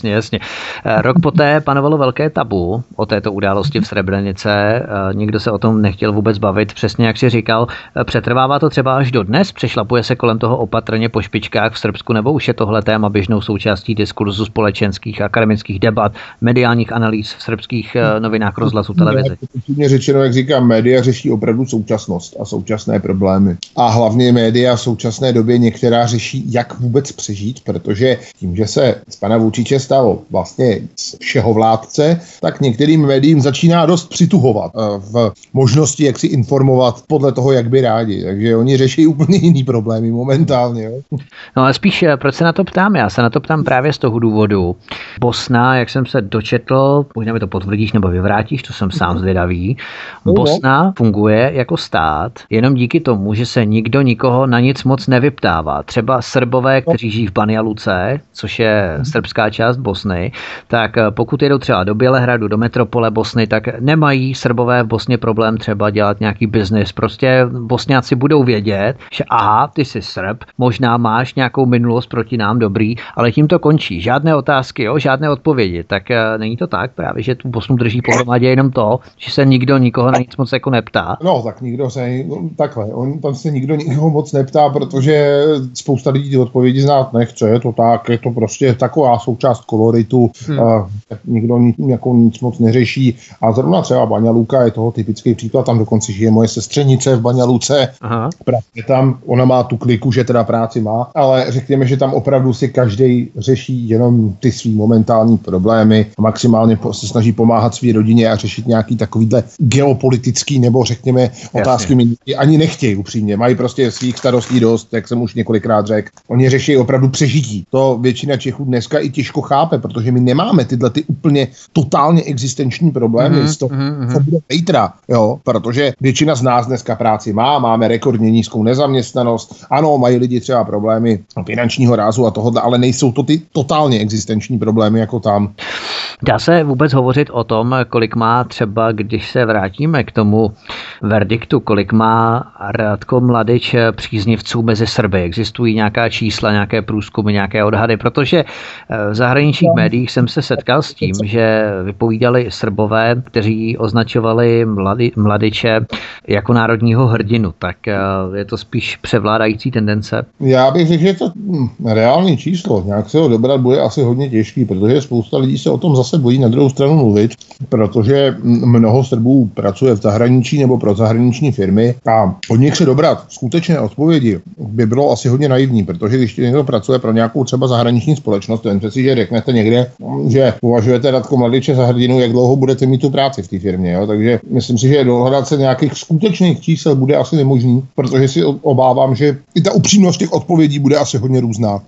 S1: Rok poté panovalo velké tabu o této události v Srebrenice. Nikdo se o tom nechtěl vůbec bavit, přesně jak si říkal. Přetrvává to třeba až dodnes? Přešlapuje se kolem toho opatrně po špičkách v Srbsku, nebo už je tohle téma běžnou součástí diskurzu společenských, akademických debat, mediálních analýz v srbských novinách, rozhlasu, televizi?
S2: Upřímně řečeno, jak říkám, média řeší opravdu současnost a současné problémy. A hlavně média v současné době některá řeší, jak vůbec přežít, protože tím, že se z pana Vučiče stalo vlastně z všeho vládce, tak některým médiím začíná dost přituhovat v možnosti, jak si informovat podle toho, jak by rádi. Takže oni řeší úplně jiný problémy momentálně. Jo?
S1: No ale spíš, proč se na to ptám? Já se na to ptám právě z toho důvodu. Bosna, jak jsem se dočetl, možná mi to potvrdíš nebo vyvrátíš, to jsem sám zvědavý. Bosna funguje jako stát jenom díky tomu, že se nikdo nikoho na nic moc nevyptává. Třeba Srbové, kteří žijí v Banja Luce, což je srbská část Bosny, tak pokud jedou třeba do Bělehradu, do metropole Bosny, tak nemají Srbové v Bosně problém třeba dělat nějaký biznis. Prostě Bosňáci budou vědět, že aha, ty jsi Srb, možná máš nějakou minulost proti nám, dobrý, ale tím to končí. Žádné otázky, žádné odpovědi. Tak není to tak právě, že tu Bosnu drží pohromadě jenom to, že se nikdo nikoho na nic moc jako neptá.
S2: No, tak nikdo se, takhle, tam se nikdo nikoho moc neptá, protože spousta lidí ty odpovědi znát nechce, je to tak, je to prostě taková součást koloritu, nikdo nic moc neřeší a zrovna třeba Banja Luka je toho typický příklad, tam dokonce žije moje sestřenice v Banja Luce, právě tam, ona má tu kliku, že teda práci má, ale řekněme, že tam opravdu si každý řeší jenom ty svý momentální problémy a maximálně se snaží pomáhat své rodině a řešit nějaký takovýhle geopolitický nebo řekněme otázky ani nechtějí upřímně, mají prostě svých starostí dost, jak jsem už několikrát řekl. Oni řeší opravdu přežití. To většina Čechů dneska i těžko chápe, protože my nemáme tyhle ty úplně totálně existenční problémy z toho, co bude zítra, protože většina z nás dneska práci máme rekordně nízkou nezaměstnanost, ano, mají lidi třeba problémy finančního rázu a tohohle, ale nejsou to ty totálně existenční problémy jako tam.
S1: Dá se vůbec hovořit o tom, kolik má třeba, když se vrátíme k tomu verdiktu, kolik má Ratko Mladić příznivců mezi Srby? Existují nějaká čísla, nějaké průzkumy, nějaké odhady? Protože v zahraničních médiích jsem se setkal s tím, že vypovídali Srbové, kteří označovali Mladiče jako národního hrdinu. Tak je to spíš převládající tendence?
S2: Já bych řekl, že to reálné číslo. Nějak se ho dobrat bude asi hodně těžký, protože spousta lidí se o tom zase bojí na druhou stranu mluvit, protože mnoho Srbů pracuje v zahraničí nebo pro zahraniční firmy a od nich se dobrat skutečné odpovědi by bylo asi hodně naivní, protože když někdo pracuje pro nějakou třeba zahraniční společnost, to jen přeci, že řeknete někde, že považujete Ratko Mladiče za hrdinu, jak dlouho budete mít tu práci v té firmě. Jo? Takže myslím si, že dohledat se nějakých skutečných čísel bude asi nemožný, protože si obávám, že i ta upřímnost těch odpovědí bude asi hodně různá.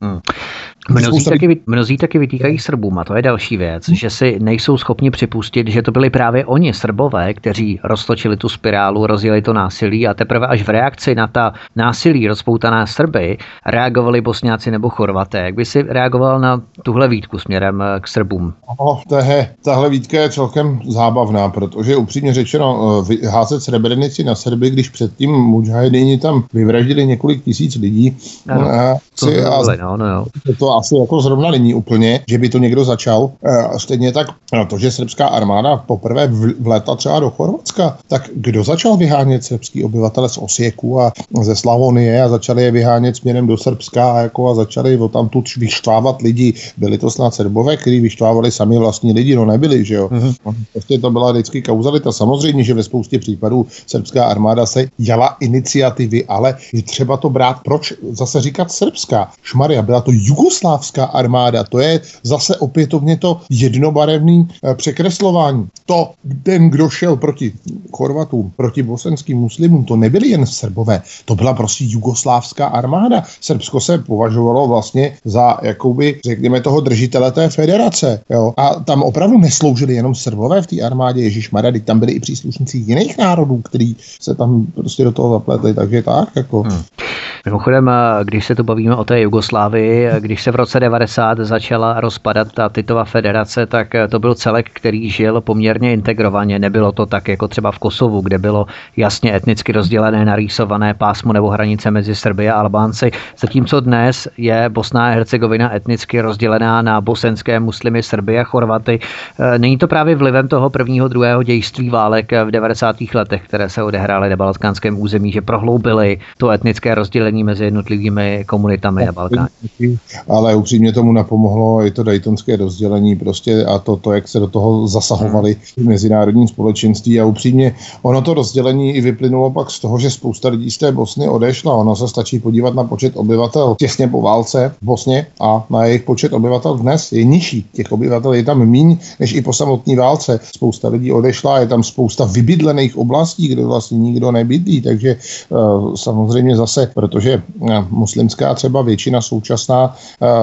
S1: Mnozí taky vytýkají Srbům, a to je další věc, že si nejsou schopni připustit, že to byli právě oni, Srbové, kteří roztočili tu spirálu, rozjeli to násilí a teprve až v reakci na ta násilí rozpoutaná Srby reagovali Bosňáci nebo Chorvaté. Jak by si reagoval na tuhle výtku směrem k Srbům?
S2: Tahle výtka je celkem zábavná, protože upřímně řečeno házet Srebrenici na Srby, když předtím mudžahedini tam vyvraždili několik tisíc lidí. To asi jako zrovna není úplně, že by to někdo začal. Stejně tak to, že srbská armáda poprvé vlétla třeba do Chorvatska, tak kdo začal vyhánět srbský obyvatele z Osieku a ze Slavonie a začali je vyhánět směrem do Srbska a začali odtamtud vyštvávat lidi. Byli to snad Srbové, kteří vyštvávali sami vlastní lidi, no nebyli, že jo. Prostě to byla vždycky kauzalita. Samozřejmě, že ve spoustě případů srbská armáda se jala iniciativy, ale je třeba to brát, proč zase říkat srbská? Šmaria, byla to jugoslávská armáda, to je zase opětovně to jednobarevný překreslování. To, ten, kdo šel proti Chorvatům, proti bosenským muslimům, to nebyli jen Srbové, to byla prostě jugoslávská armáda. Srbsko se považovalo vlastně za, jakoby, řekněme, toho držitele té federace. Jo? A tam opravdu nesloužili jenom Srbové v té armádě, ježišmarja, tam byli i příslušníci jiných národů, kteří se tam prostě do toho zapletli, takže tak, jako...
S1: Mimochodem, když se tu bavíme o té Jugoslávii, když se v roce 90 začala rozpadat ta Titova federace, tak to byl celek, který žil poměrně integrovaně. Nebylo to tak jako třeba v Kosovu, kde bylo jasně etnicky rozdělené, narýsované pásmo nebo hranice mezi Srby a Albánci. Zatímco dnes je Bosna a Hercegovina etnicky rozdělená na bosenské muslimy, Srby a Chorvaty. Není to právě vlivem toho prvního, druhého dějství válek v 90. letech, které se odehrály na balkánském území, že prohloubily to etnické rozdělení mezi jednotlivými komunitami na Balkáně?
S2: Ale upřímně tomu napomohlo i to daytonské rozdělení prostě a to, jak se do toho zasahovali mezinárodní společenství a upřímně ono to rozdělení i vyplynulo pak z toho, že spousta lidí z té Bosny odešla. Ono se stačí podívat na počet obyvatel těsně po válce v Bosně a na jejich počet obyvatel dnes je nižší. Těch obyvatel je tam míň než i po samotné válce. Spousta lidí odešla, je tam spousta vybydlených oblastí, kde vlastně nikdo nebydlí, takže samozřejmě zase, protože muslimská třeba většina současná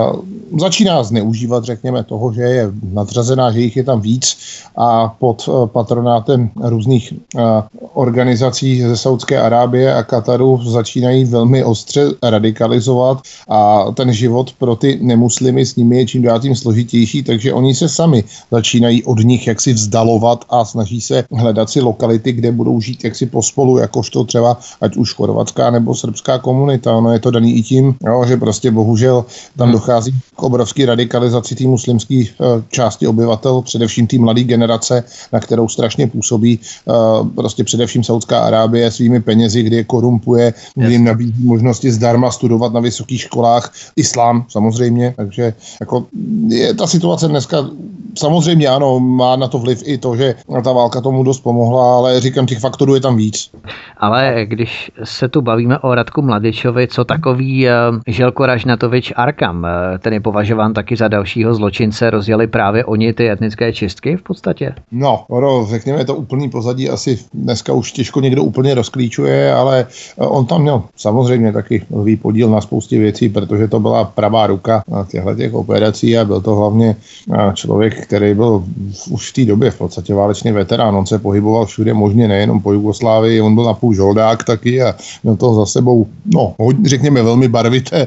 S2: začíná zneužívat, řekněme, toho, že je nadřazená, že jich je tam víc a pod patronátem různých organizací ze Saúdské Arábie a Kataru začínají velmi ostře radikalizovat a ten život pro ty nemuslimy s nimi je čím dál tím složitější, takže oni se sami začínají od nich jaksi vzdalovat a snaží se hledat si lokality, kde budou žít jaksi pospolu, jakožto třeba ať už chorvatská nebo srbská komunita. Ono je to daný i tím, že prostě bohužel tam dochází k obrovské radikalizaci té muslimské části obyvatel, především té mladé generace, na kterou strašně působí prostě především Saúdská Arábie svými penězi, kdy je korumpuje, kdy jim nabízí možnosti zdarma studovat na vysokých školách islám samozřejmě, takže jako je ta situace dneska samozřejmě ano, má na to vliv i to, že ta válka tomu dost pomohla, ale říkám, těch faktorů je tam víc.
S1: Ale když se tu bavíme o Radku Mladičovi, co takový Željko Ražnatovič Arkam, ten je považován taky za dalšího zločince, rozjeli právě oni ty etnické čistky v podstatě?
S2: No, řekněme, to úplný pozadí asi dneska už těžko někdo úplně rozklíčuje, ale on tam měl samozřejmě taky velký podíl na spoustě věcí, protože to byla pravá ruka těch operací a byl to hlavně člověk, který byl už v té době v podstatě válečný veterán. On se pohyboval všude možně, nejenom po Jugoslávii, on byl napůl žoldák taky a měl to za sebou, řekněme, velmi barvité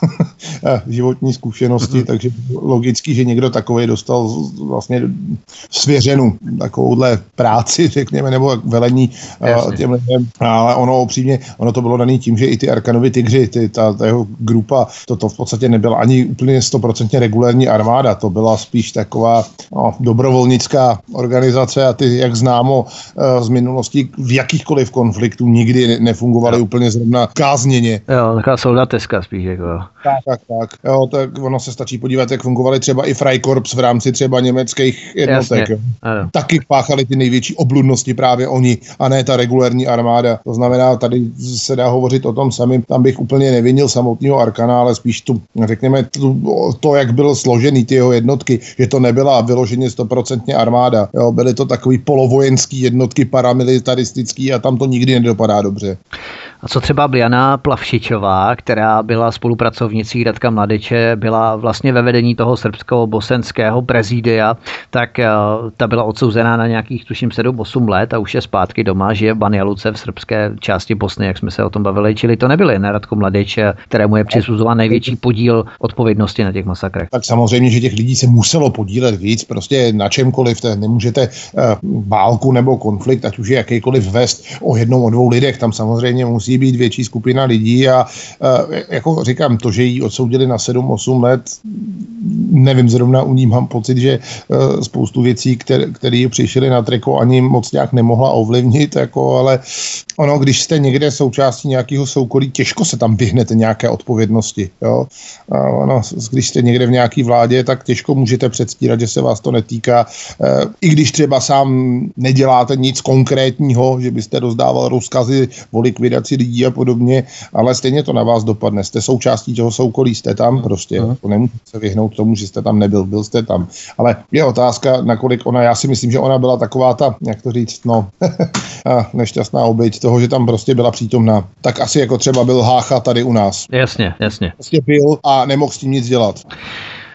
S2: životní zkušenosti, takže logicky, že někdo takový dostal vlastně svěřenou takovouhle práci, řekněme, nebo velení těm lidem. Ale ono to bylo daný tím, že i ty Arkanovi tygři, ta jeho grupa, to v podstatě nebyla ani úplně 100% regulární armáda, to byla spíš taková dobrovolnická organizace a ty, jak známo z minulosti, v jakýchkoliv konfliktů nikdy nefungovaly úplně zrovna kázněně.
S1: Jo, taková soldateska spíš. Jako.
S2: Tak. Jo, tak ono se stačí podívat, jak fungovaly třeba i Freikorps v rámci třeba německých jednotek. Taky páchali ty největší obludnosti právě oni, a ne ta regulární armáda. To znamená, tady se dá hovořit o tom samým, tam bych úplně nevinil samotného Arkana, ale spíš řekněme, to, jak byl složený ty jeho jednotky, že to nebyla vyloženě 100% armáda. Jo, byly to takový polovojenský jednotky paramilitaristický a tam to nikdy nedopadá dobře.
S1: A co třeba Bljana Plavšičová, která byla spolupracovnicí Radka Mladiče, byla vlastně ve vedení toho srbsko-bosenského prezidia, tak ta byla odsouzená na nějakých, tuším, 7-8 let a už je zpátky doma, žije v Banja Luce v srbské části Bosny, jak jsme se o tom bavili, čili to nebyl jen Radko Mladič, kterému je přisuzován největší podíl odpovědnosti na těch masakrech.
S2: Tak samozřejmě, že těch lidí se muselo podílet víc, prostě na čemkoliv, nemůžete válku nebo konflikt, ať už je jakýkoliv vést o jednou, o dvou lidech, tam samozřejmě musí být větší skupina lidí a jako říkám, to, že ji odsoudili na 7-8 let, nevím, zrovna u ní mám pocit, že spoustu věcí, které přišly na triko, ani moc nějak nemohla ovlivnit, jako, ale ono, když jste někde součástí nějakého soukolí, těžko se tam vyhnete nějaké odpovědnosti. Jo? Ono, když jste někde v nějaký vládě, tak těžko můžete předstírat, že se vás to netýká. I když třeba sám neděláte nic konkrétního, že byste rozdával rozkazy o likvidaci lidí a podobně, ale stejně to na vás dopadne. Jste součástí toho soukolí, jste tam prostě. Nemůžete se vyhnout tomu, že jste tam nebyl, byl jste tam. Ale je otázka, nakolik já si myslím, že ona byla taková ta, jak to říct, nešťastná oběť toho, že tam prostě byla přítomná. Tak asi jako třeba byl Hácha tady u nás.
S1: Jasně.
S2: Prostě byl a nemohl s tím nic dělat.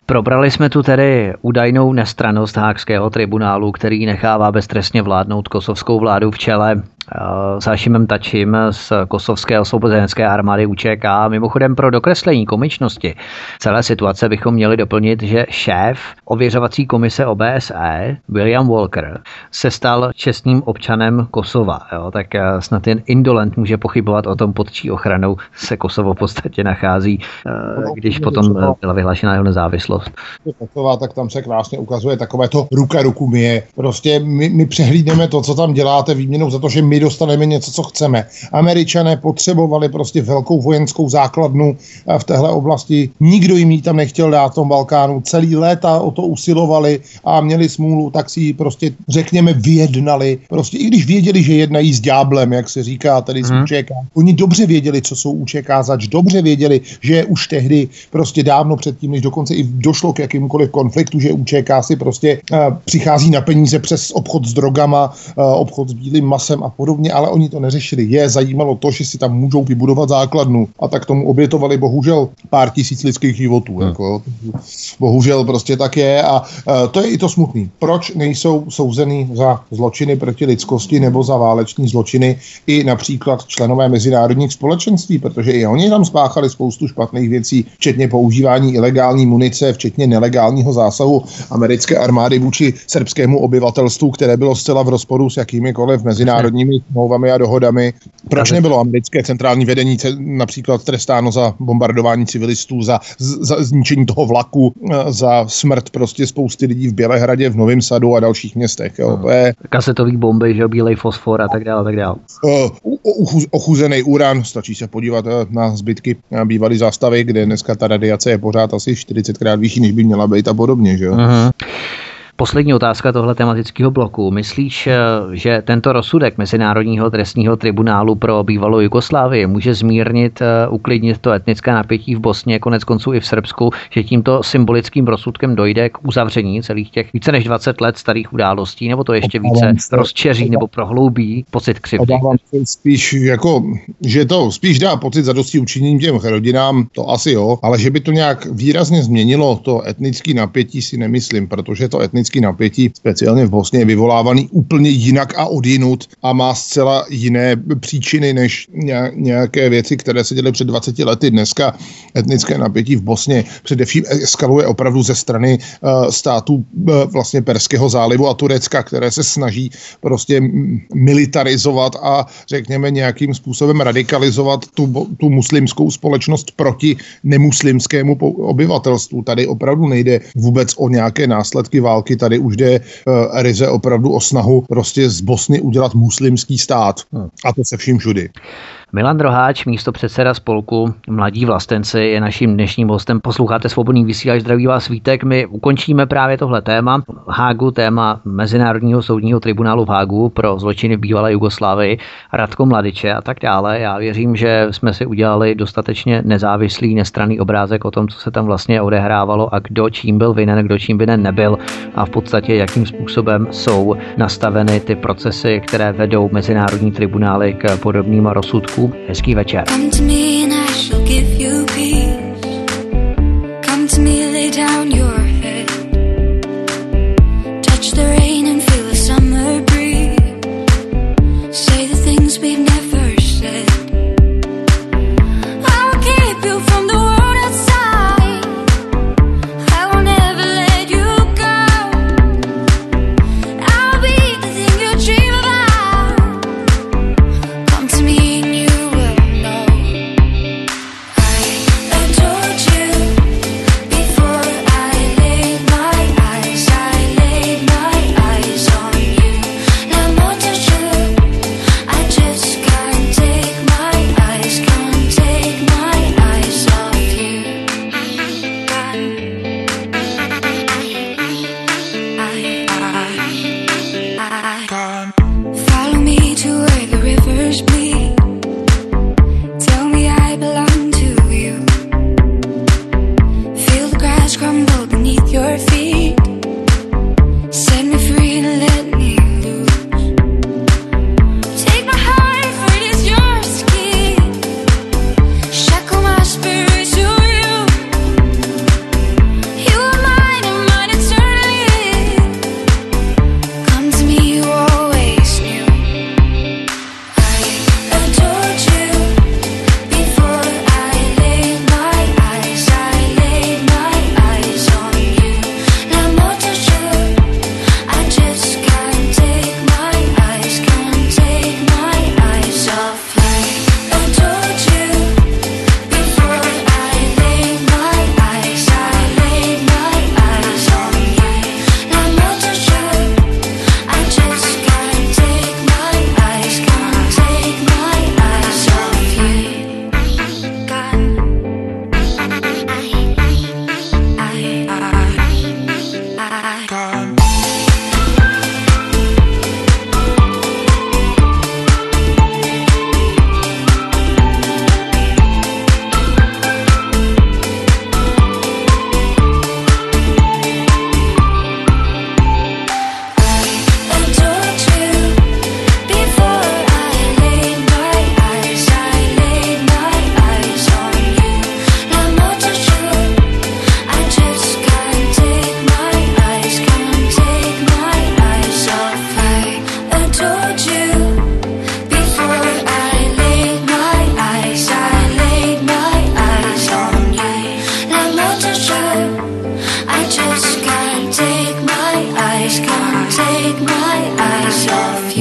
S1: Probrali jsme tu tedy údajnou nestrannost Haagského tribunálu, který nechává beztrestně vládnout kosovskou vládu v čele s Hašimem Tačím z kosovské osvobozenecké armády UČK. Mimochodem pro dokreslení komičnosti celé situace bychom měli doplnit, že šéf ověřovací komise OBSE William Walker se stal čestným občanem Kosova. Tak snad jen indolent může pochybovat o tom, pod čí ochranou se Kosovo v podstatě nachází, když potom byla vyhlášena jeho nezávislost.
S2: Kosova, tak tam se krásně ukazuje takové to ruka ruku myje. Prostě my přehlídneme to, co tam děláte výměnou za to, že my dostaneme něco, co chceme. Američané potřebovali prostě velkou vojenskou základnu v téhle oblasti. Nikdo jim ji tam nechtěl dát v tom Balkánu. Celý léta o to usilovali a měli smůlu, tak si ji prostě, řekněme, vyjednali. Prostě i když věděli, že jednají s ďáblem, jak se říká, tady z UČK. Oni dobře věděli, co jsou UČK zač. Dobře věděli, že už tehdy prostě dávno předtím, než dokonce i došlo k jakýmkoliv konfliktu, že UČK si prostě přichází na peníze přes obchod s drogama, obchod s bílým masem a podobně, ale oni to neřešili. Je zajímalo to, že si tam můžou vybudovat základnu a tak tomu obětovali bohužel pár tisíc lidských životů. Jako, bohužel prostě tak je a to je i to smutný. Proč nejsou souzeny za zločiny proti lidskosti nebo za váleční zločiny i například členové mezinárodních společenství, protože i oni tam spáchali spoustu špatných věcí, včetně používání ilegální munice, včetně nelegálního zásahu americké armády vůči srbskému obyvatelstvu, které bylo zcela v rozporu s jakýmikoliv mezinárodními smlouvami a dohodami. Proč nebylo americké centrální vedení například trestáno za bombardování civilistů, za zničení toho vlaku, za smrt prostě spousty lidí v Bělehradě, v Novém Sadu a dalších městech. Jo.
S1: Kasetový bomby, že bílej fosfor a tak dále.
S2: Ochuzený uran, stačí se podívat na zbytky bývalé zástavy, kde dneska ta radiace je pořád asi 40krát vyšší, než by měla být a podobně. Že jo?
S1: Poslední otázka tohle tematického bloku. Myslíš, že tento rozsudek Mezinárodního trestního tribunálu pro bývalou Jugoslávii může zmírnit, uklidnit to etnické napětí v Bosně, konec konců i v Srbsku, že tímto symbolickým rozsudkem dojde k uzavření celých těch více než 20 let starých událostí, nebo to ještě více rozčeří nebo prohloubí pocit křivdy?
S2: Spíš jako, že to spíš dá pocit zadosti učiněním těm rodinám, to asi jo, ale že by to nějak výrazně změnilo to etnické napětí, si nemyslím, protože to etnické napětí, speciálně v Bosně, je vyvolávaný úplně jinak a odjinud a má zcela jiné příčiny než nějaké věci, které se děly před 20 lety. Dneska etnické napětí v Bosně především eskaluje opravdu ze strany států vlastně Perského zálivu a Turecka, které se snaží prostě militarizovat a řekněme nějakým způsobem radikalizovat tu muslimskou společnost proti nemuslimskému obyvatelstvu. Tady opravdu nejde vůbec o nějaké následky války, tady už jde ryze opravdu o snahu prostě z Bosny udělat muslimský stát. A to se vším všudy.
S1: Milan Droháč, místopředseda spolku Mladí vlastenci, je naším dnešním hostem. Posloucháte Svobodný vysílač, zdraví vás Vítek. My ukončíme právě tohle téma Hágu, téma Mezinárodního soudního tribunálu v Hágu pro zločiny v bývalé Jugoslávii, Ratko Mladiče a tak dále. Já věřím, že jsme si udělali dostatečně nezávislý, nestranný obrázek o tom, co se tam vlastně odehrávalo a kdo čím byl vinen, kdo čím vinen nebyl a v podstatě jakým způsobem jsou nastaveny ty procesy, které vedou mezinárodní tribunály k podobným rozsudkům. Hezký večer. Come to me and I shall give you peace. Come to me, lay down your head. Touch the rain and feel the summer breeze. Say the things we've never said. I will keep you from the world outside. I will never let you go. I'll be the thing you dream about. Come to me and you You are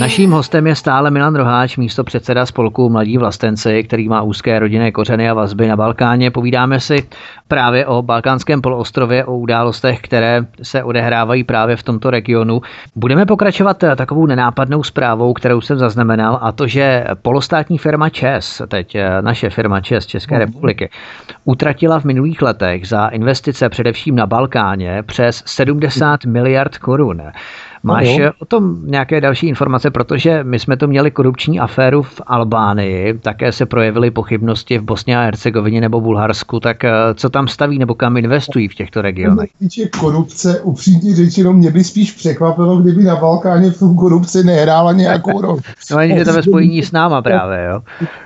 S1: Naším hostem je stále Milan Roháč, místopředseda spolku Mladí vlastenci, který má úzké rodinné kořeny a vazby na Balkáně. Povídáme si právě o balkánském poloostrově, o událostech, které se odehrávají právě v tomto regionu. Budeme pokračovat takovou nenápadnou zprávou, kterou jsem zaznamenal, a to, že polostátní firma ČEZ, teď naše firma ČEZ České republiky, utratila v minulých letech za investice především na Balkáně přes 70 miliard korun. Máš o tom nějaké další informace, protože my jsme to měli korupční aféru v Albánii, také se projevily pochybnosti v Bosně a Hercegovině nebo Bulharsku, tak co tam staví nebo kam investují v těchto regionech?
S2: Korupce, upřímně řečeno, mě by spíš překvapilo, kdyby na Balkáně v tom korupci nehrála nějakou roli.
S1: No ani je to ve spojení s náma právě, jo?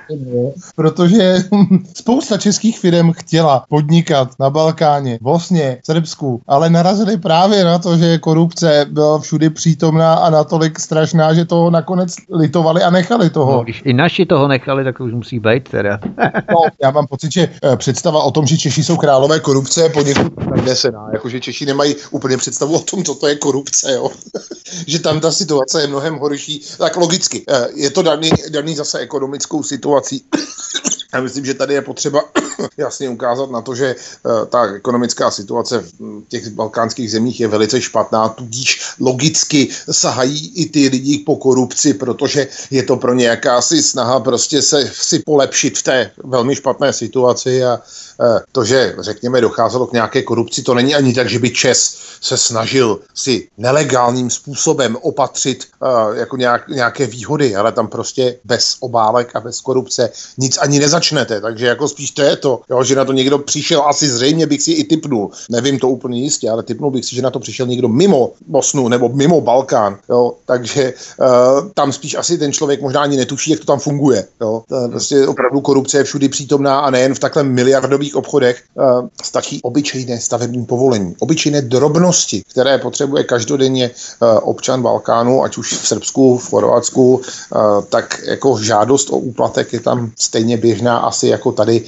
S2: Protože spousta českých firm chtěla podnikat na Balkáně, Bosně, Srbsku, ale narazili právě na to, že korupce byla všude přítomná a natolik strašná, že toho nakonec litovali a nechali toho.
S1: No, když i naši toho nechali, tak už musí být teda.
S2: No, já mám pocit, že představa o tom, že Češi jsou králové korupce, je poněkud nadnesená. Jakože Češi nemají úplně představu o tom, co to je korupce, jo. Že tam ta situace je mnohem horší. Tak logicky, je to daný zase ekonomickou situací. Já myslím, že tady je potřeba jasně ukázat na to, že ta ekonomická situace v těch balkánských zemích je velice špatná, tudíž logicky sahají i ty lidi po korupci, protože je to pro ně jakási snaha prostě si polepšit v té velmi špatné situaci a to, že řekněme docházelo k nějaké korupci, to není ani tak, že by ČEZ se snažil si nelegálním způsobem opatřit jako nějaké výhody, ale tam prostě bez obálek a bez korupce nic ani nezačnete, takže jako spíš to je to, jo, že na to někdo přišel, asi zřejmě bych si i tipnul, nevím to úplně jistě, ale tipnul bych si, že na to přišel někdo mimo Bosnu nebo mimo Balkán, jo, takže tam spíš asi ten člověk možná ani netuší, jak to tam funguje, jo, prostě opravdu korupce je všudy přítomná a nejen v takhle miliardových obchodech, stačí obyčejné stavební povolení, obyčejné drobnosti, které potřebuje každodenně občan Balkánu, ať už v Srbsku, v Chorvatsku, tak jako žádost o úplatek je tam stejně běžná asi jako tady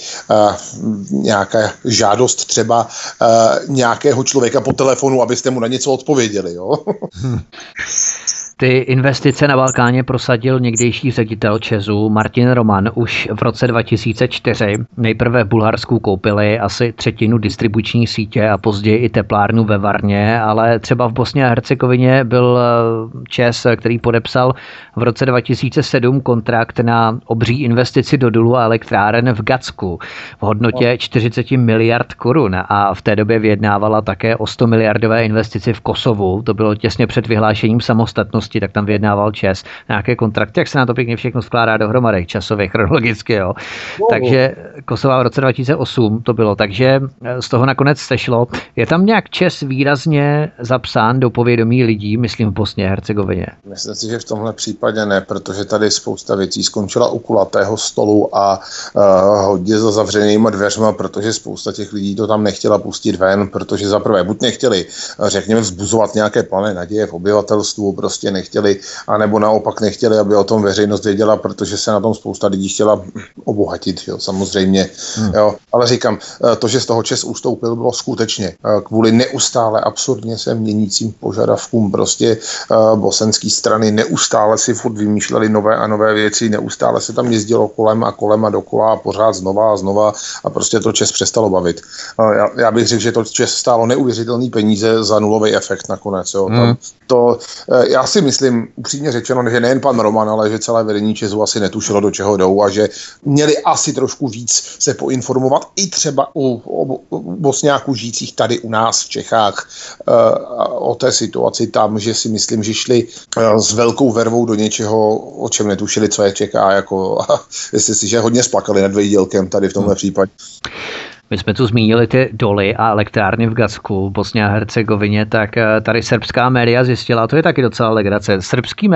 S2: nějaká žádost třeba nějakého člověka po telefonu, abyste mu na něco odpověděli. Jo?
S1: Ty investice na Balkáně prosadil někdejší ředitel ČEZu Martin Roman už v roce 2004. Nejprve v Bulharsku koupili asi třetinu distribuční sítě a později i teplárnu ve Varně, ale třeba v Bosně a Hercegovině byl ČEZ, který podepsal v roce 2007 kontrakt na obří investici do dolu a elektráren v Gacku v hodnotě 40 miliard korun a v té době vyjednávala také o 100 miliardové investici v Kosovu. To bylo těsně před vyhlášením samostatnosti, tak tam vyjednával ČEZ nějaké kontrakty, jak se na to pěkně všechno skládá dohromady, časově, chronologicky, jo. Takže Kosovo v roce 2008 to bylo, takže z toho nakonec sešlo. Je tam nějak ČEZ výrazně zapsán do povědomí lidí, myslím v Bosně a Hercegovině?
S2: Myslím si, že v tomhle případě ne, protože tady spousta věcí skončila u kulatého stolu a hodně za zavřenýma dveřma, protože spousta těch lidí to tam nechtěla pustit ven, protože zaprvé buď nechtěli, řekněme, vzbuzovat nějaké plané naděje v obyvatelstvu, prostě nechtěli, anebo naopak nechtěli, aby o tom veřejnost věděla, protože se na tom spousta lidí chtěla obohatit, jo, samozřejmě. Jo. Ale říkám, to, že z toho ČEZ ustoupil, bylo skutečně kvůli neustále absurdně se měnícím požadavkům. Prostě bosenské strany neustále si furt vymýšleli nové a nové věci, neustále se tam jezdilo kolem a dokola a pořád znova a prostě to ČEZ přestalo bavit. Já bych řekl, že to ČEZ stálo neuvěřitelný peníze za nulový efekt nakonec. Jo. Já si myslím, upřímně řečeno, že nejen pan Roman, ale že celé vedení ČEZu asi netušilo, do čeho jdou a že měli asi trošku víc se poinformovat i třeba o Bosňáků žijících tady u nás v Čechách o té situaci tam, že si myslím, že šli s velkou vervou do něčeho, o čem netušili, co je čeká, jako jestli si, že hodně splakali nad Vejdělkem tady v tomhle případě.
S1: My jsme tu zmínili ty doly a elektrárny v Gacku v Bosně a Hercegovině, tak tady srbská média zjistila, a to je taky docela legrace, srbská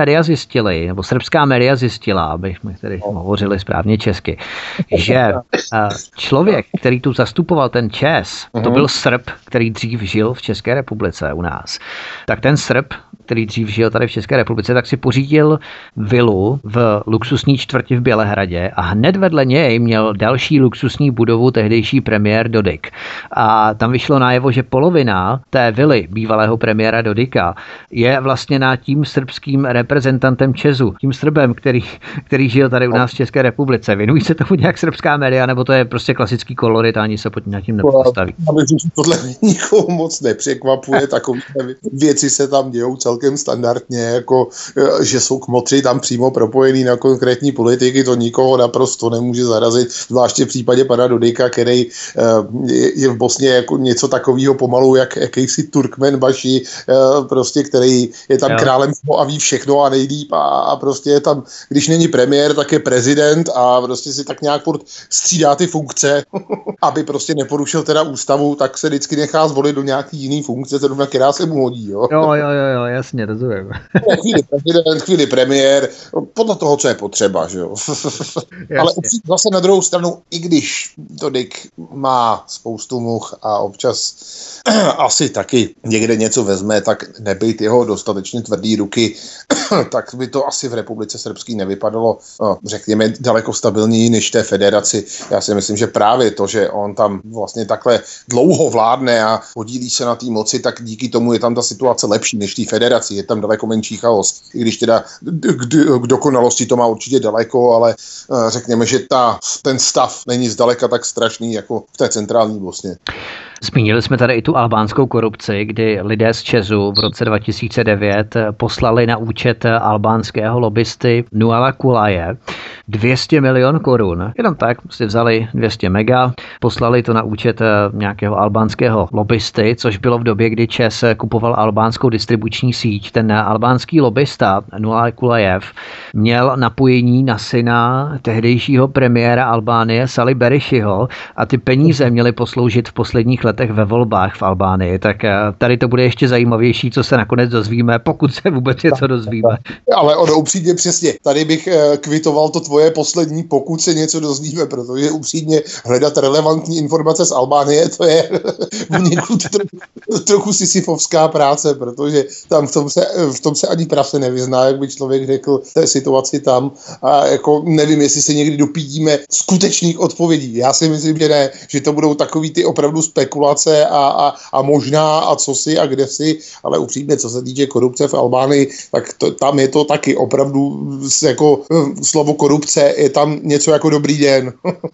S1: média zjistila, abychom tady hovořili správně česky, že člověk, který tu zastupoval ten ČEZ, to byl Srb, který dřív žil v České republice u nás. Tak ten Srb který dřív žil tady v České republice, tak si pořídil vilu v luxusní čtvrti v Bělehradě a hned vedle něj měl další luxusní budovu tehdejší premiér Dodik. A tam vyšlo najevo, že polovina té vily bývalého premiéra Dodika je vlastněná tím srbským reprezentantem ČEZu, tím Srbem, který žil tady u nás v České republice. Věnují se tomu nějak srbská média, nebo to je prostě klasický kolorit a ani se pod tím nepostaví?
S2: Tohle nikoho moc nepřekvapuje, takové věci se tam dějou celkem standardně, jako že jsou kmotři tam přímo propojený na konkrétní politiky, to nikoho naprosto nemůže zarazit, zvláště v případě pana Dodika, který je v Bosně jako něco takového pomalu, jak jakýsi Turkmenbaši, prostě, který je tam králem a ví všechno a nejlíp a prostě je tam, když není premiér, tak je prezident a prostě si tak nějak střídá ty funkce, aby prostě neporušil teda ústavu, tak se vždycky nechá zvolit do nějaký jiný funkce, zrovna která se mu hodí. Jo,
S1: jasně, rozumím.
S2: Chvíli prezident, chvíli premiér, podle toho, co je potřeba, že jo. Ale zase na druhou stranu, i když Dodik má spoustu much a občas asi taky někde něco vezme, tak nebejt jeho dostatečně tvrdý ruky, tak by to asi v Republice srbský nevypadalo, řekněme, daleko stabilněji než té federaci. Já si myslím, že právě to, že on tam vlastně takhle dlouho vládne a podílí se na té moci, tak díky tomu je tam ta situace lepší než té federaci. Je tam daleko menší chaos. I když teda k dokonalosti to má určitě daleko, ale řekněme, že ten stav není zdaleka tak strašný jako v té centrální Bosně.
S1: Zmínili jsme tady i tu albánskou korupci, kdy lidé z ČEZu v roce 2009 poslali na účet albánského lobbysty Nuala Kulaje 200 milionů korun. Jenom tak si vzali 200 mega, poslali to na účet nějakého albánského lobbysty, což bylo v době, kdy ČEZ kupoval albánskou distribuční síť. Ten albánský lobbysta Nuala Kulajev měl napojení na syna tehdejšího premiéra Albánie Sali Berishiho a ty peníze měly posloužit v posledních letech ve volbách v Albánii. Tak tady to bude ještě zajímavější, co se nakonec dozvíme, pokud se vůbec něco dozvíme.
S2: Ale ono upřímně přesně. Tady bych kvitoval to tvoje poslední, pokud se něco dozvíme, protože upřímně hledat relevantní informace z Albánie, to je trochu sisyfovská práce, protože tam v tom se ani prase nevyzná, jak by člověk řekl v té situaci tam. A jako nevím, jestli se někdy dopídíme skutečných odpovědí. Já si myslím, že ne, že to budou takový ty opravdu spekulace a možná a co si a kde si, ale upřímně, co se týče korupce v Albánii, tak tam je to taky opravdu jako slovo korupce, je tam něco jako dobrý den.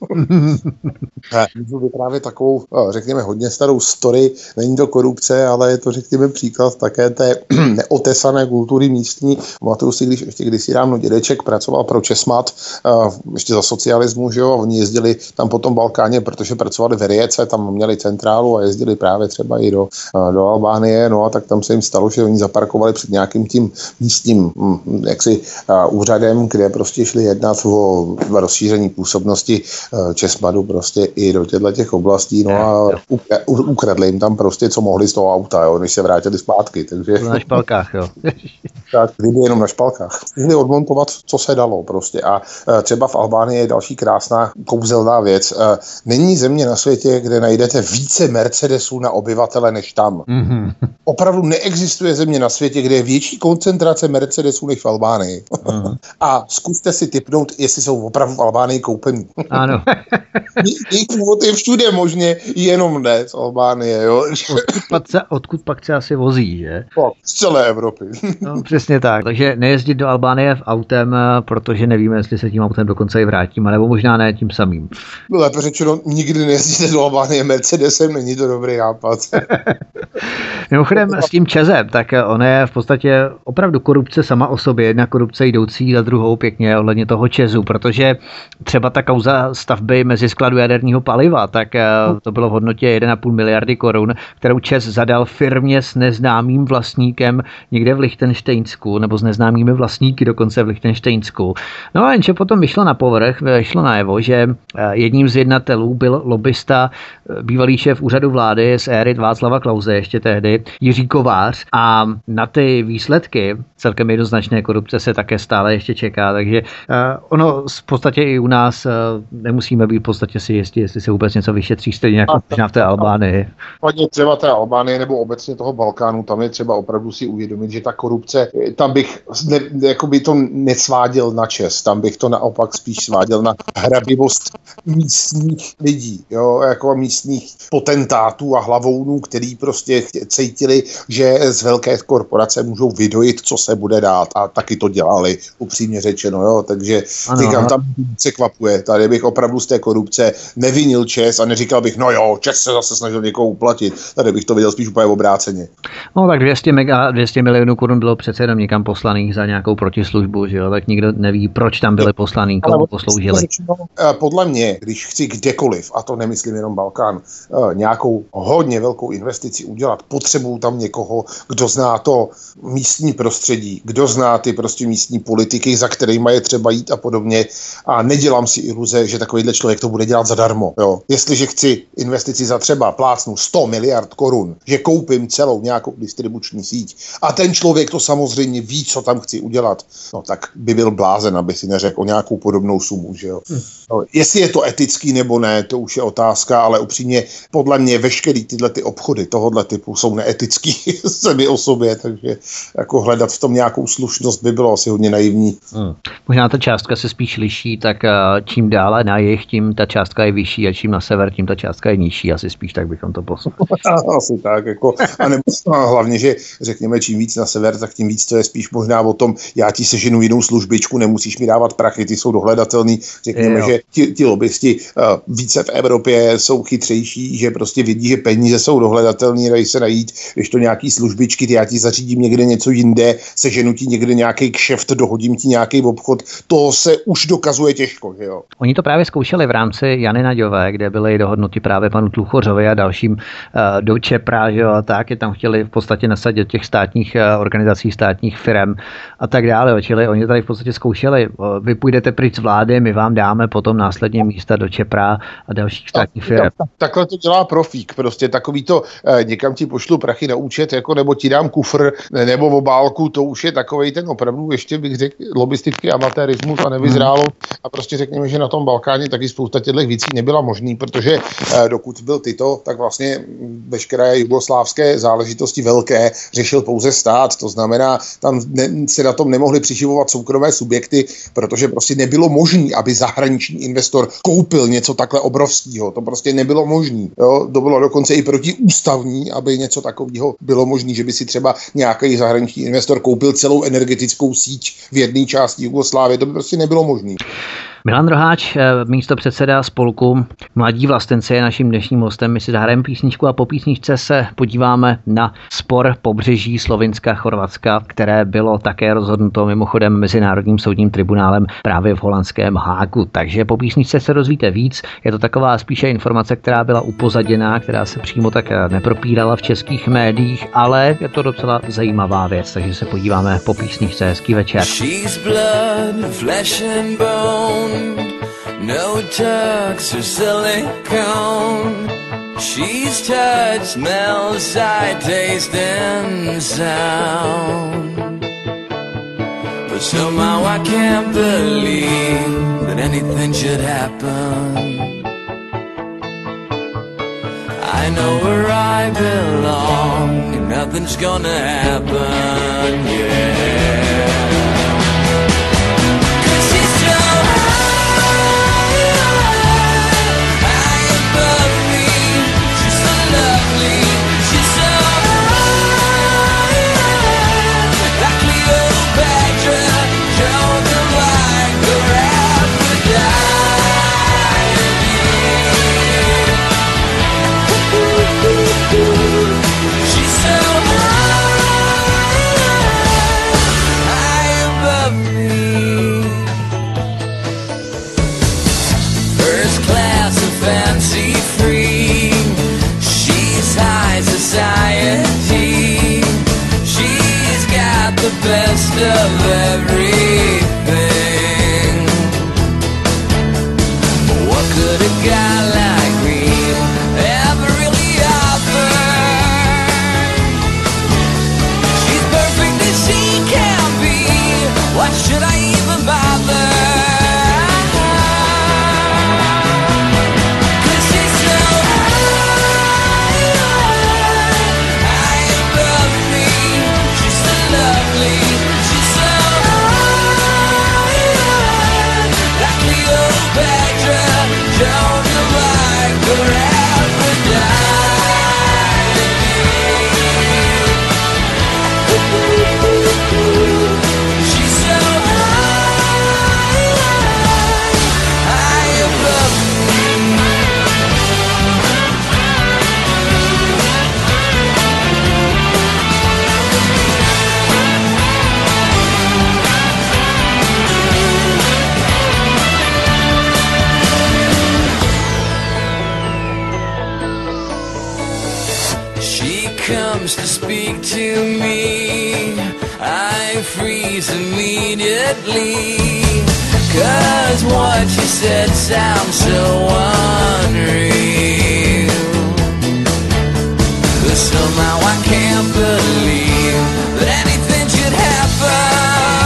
S2: Můžu vyprávět takovou, řekněme, hodně starou story, není to korupce, ale je to, řekněme, příklad také té neotesané kultury místní. Pamatuju si, když ještě kdysi dávno dědeček pracoval pro Česmat, ještě za socialismu, že jo, a oni jezdili tam po tom Balkáně, protože pracovali v Rijece, tam měli centrálu a jezdili právě třeba i do Albánie, no a tak tam se jim stalo, že oni zaparkovali před nějakým tím místním úřadem, kde prostě šli jednat o rozšíření působnosti Česmadu prostě i do těch oblastí, no a ukradli jim tam prostě, co mohli z toho auta, jo, než se vrátili zpátky, takže...
S1: Na špalkách, jo.
S2: Tak, kdyby jenom na špalkách. Měli odmontovat, co se dalo prostě a třeba v Albánii je další krásná kouzelná věc. Není země na světě, kde najdete více Mercedesů na obyvatele než tam. Mm-hmm. Opravdu neexistuje země na světě, kde je větší koncentrace Mercedesů než v Albánii. Mm-hmm. A zkuste si tipnout, jestli jsou opravdu v Albánii koupení.
S1: Ano.
S2: Jejich původ je všude možně, jenom ne z Albánie. Jo?
S1: Odkud pak se asi vozí, že?
S2: Z celé Evropy.
S1: No, přesně tak. Takže nejezdit do Albánie v autem, protože nevíme, jestli se tím autem dokonce i vrátíme, nebo možná ne tím samým.
S2: Lépe řečeno, nikdy nejezdíte do Albánie Mercedesem, není to dobrý nápad.
S1: Mimochodem s tím ČEZem, tak on je v podstatě opravdu korupce sama o sobě, jedna korupce jdoucí za druhou pěkně ohledně toho ČEZu, protože třeba ta kauza stavby meziskladu jaderného paliva, tak to bylo v hodnotě 1,5 miliardy korun, kterou ČEZ zadal firmě s neznámým vlastníkem někde v Lichtenštejnsku, nebo s neznámými vlastníky dokonce v Lichtenštejnsku. No a jenže potom vyšlo na povrch, vyšlo najevo, že jedním z jednatelů byl lobbysta, bývalý šéf šéf úřadu vlády z éry Václava Klause ještě tehdy, Jiří Kovář, a na ty výsledky celkem jednoznačné korupce se také stále ještě čeká, takže ono v podstatě i u nás nemusíme být v podstatě si jistí, jestli se vůbec něco vyšetří, stejně jako možná v té Albánii.
S2: Třeba té Albánie nebo obecně toho Balkánu, tam je třeba opravdu si uvědomit, že ta korupce, tam bych jakoby to nesváděl na čest, tam bych to naopak spíš sváděl na hrabivost místních lidí, jo, jako místních potentátů a hlavounů, který prostě cítili, že z velké korporace můžou vydojit, co se bude dát, a taky to dělali, upřímně řečeno, jo, takže říkám, tam se kvapuje, tady bych opravdu z té korupce nevinil ČEZ a neříkal bych, no jo, ČEZ se zase snažil někoho uplatit, tady bych to viděl spíš úplně obráceně.
S1: No tak 200 milionů korun bylo přece jenom někam poslaných za nějakou protislužbu, že jo, tak nikdo neví, proč tam byly poslaný, komu posloužili.
S2: Podle mě, když chci kdekoliv, a to nemyslím jenom Balkán, nějakou hodně velkou investici udělat, potřebuju tam někoho, kdo zná to místní prostředí, kdo zná ty prostě místní politiky, za kterými je třeba jít a podobně, a nedělám si iluze, že takovýhle člověk to bude dělat zadarmo. Jo. Jestliže chci investici za třeba plácnu 100 miliard korun, že koupím celou nějakou distribuční síť a ten člověk to samozřejmě ví, co tam chci udělat, no tak by byl blázen, aby si neřekl o nějakou podobnou sumu, že jo. No, jestli je to etický nebo ne, to už je otázka, ale upřímně podle mě veškerý tyhle ty obchody tohohle typu jsou neetický sami o sobě, takže jako hledat v tom nějakou slušnost by bylo asi hodně naivní.
S1: Možná ta částka se spíš liší, tak čím dále na jih, tím ta částka je vyšší, a čím na sever, tím ta částka je nižší, asi spíš tak bychom to poslali.
S2: Asi tak, jako, a nebo hlavně, že řekněme, čím víc na sever, tak tím víc to je spíš možná o tom, já ti seženu jinou službičku, nemusíš mi dávat prachy, ty jsou dohledatelný, řekněme, že ti lobbysti více v Evropě jsou chytřejší, že prostě vidí, že peníze jsou dohledatelný, dají se najít, když to nějaký službičky, já ti zařídím někde něco jinde, seženu ti někde nějaký kšeft, dohodím ti nějaký obchod, to se už dokazuje těžko, že jo.
S1: Oni to právě zkoušeli v rámci Jany Naďové, kde byly dohodnuty právě panu Tluchořovi a dalším do Čepra, že jo, a tak je tam chtěli v podstatě nasadit těch státních organizací, státních firem a tak dále, čili oni tady v podstatě zkoušeli, vy půjdete pryč z vlády, my vám dáme potom následně místa do Čepra a dalších státních firem.
S2: Takhle to dělá profík, prostě takový to, někam ti pošlu prachy na účet, jako nebo ti dám kufr, nebo obálku, to už je takovej ten opravdu, ještě bych řekl, lobistický amatérismus a nevyzrálo, a prostě řekněme, že na tom Balkáně taky spousta těchto věcí nebyla možný, protože dokud byl Tito, tak vlastně veškeré jugoslávské záležitosti velké řešil pouze stát, to znamená, tam se na tom nemohli přiživovat soukromé subjekty, protože prostě nebylo možné, aby zahraniční investor koupil něco takhle obrovského, to prostě nebylo možné. To bylo dokonce i protiústavní, aby něco takového bylo možné, že by si třeba nějaký zahraniční investor koupil celou energetickou síť v jedné části Jugoslávie, to by prostě nebylo možné.
S1: Milan Roháč, místopředseda spolku Mladí vlastenci, je naším dnešním hostem. My si zahrajeme písničku a po písničce se podíváme na spor pobřeží Slovinska, Chorvatska, které bylo také rozhodnuto mimochodem Mezinárodním soudním tribunálem právě v holandském Hágu. Takže po písničce se dozvíte víc. Je to taková spíše informace, která byla upozaděná, která se přímo tak nepropírala v českých médiích, ale je to docela zajímavá věc, takže se podíváme po písničce. Hezký večer.
S3: She's blood, flesh and bone. No tucks or silicone. She's touch, smell, sight, taste and sound. But somehow I can't believe that anything should happen. I know where I belong and nothing's gonna happen, yeah. comes to speak to me, I freeze immediately, 'cause what you said sounds so unreal. 'Cause somehow I can't believe that anything should happen.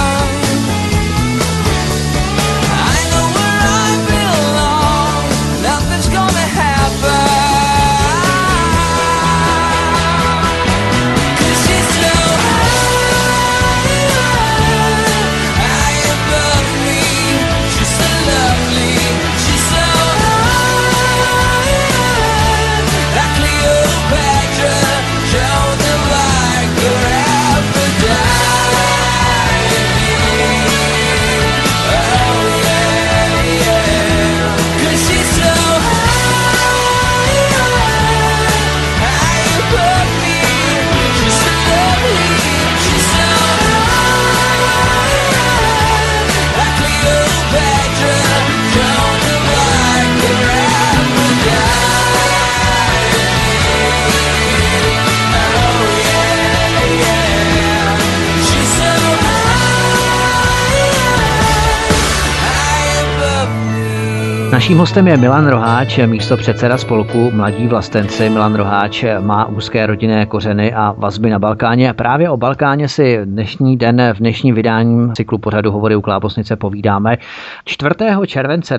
S1: Naším hostem je Milan Roháč, místopředseda spolku Mladí vlastenci. Milan Roháč má úzké rodinné kořeny a vazby na Balkáně. Právě o Balkáně si dnešní den v dnešním vydání cyklu pořadu Hovory u Klábosnice povídáme. 4. července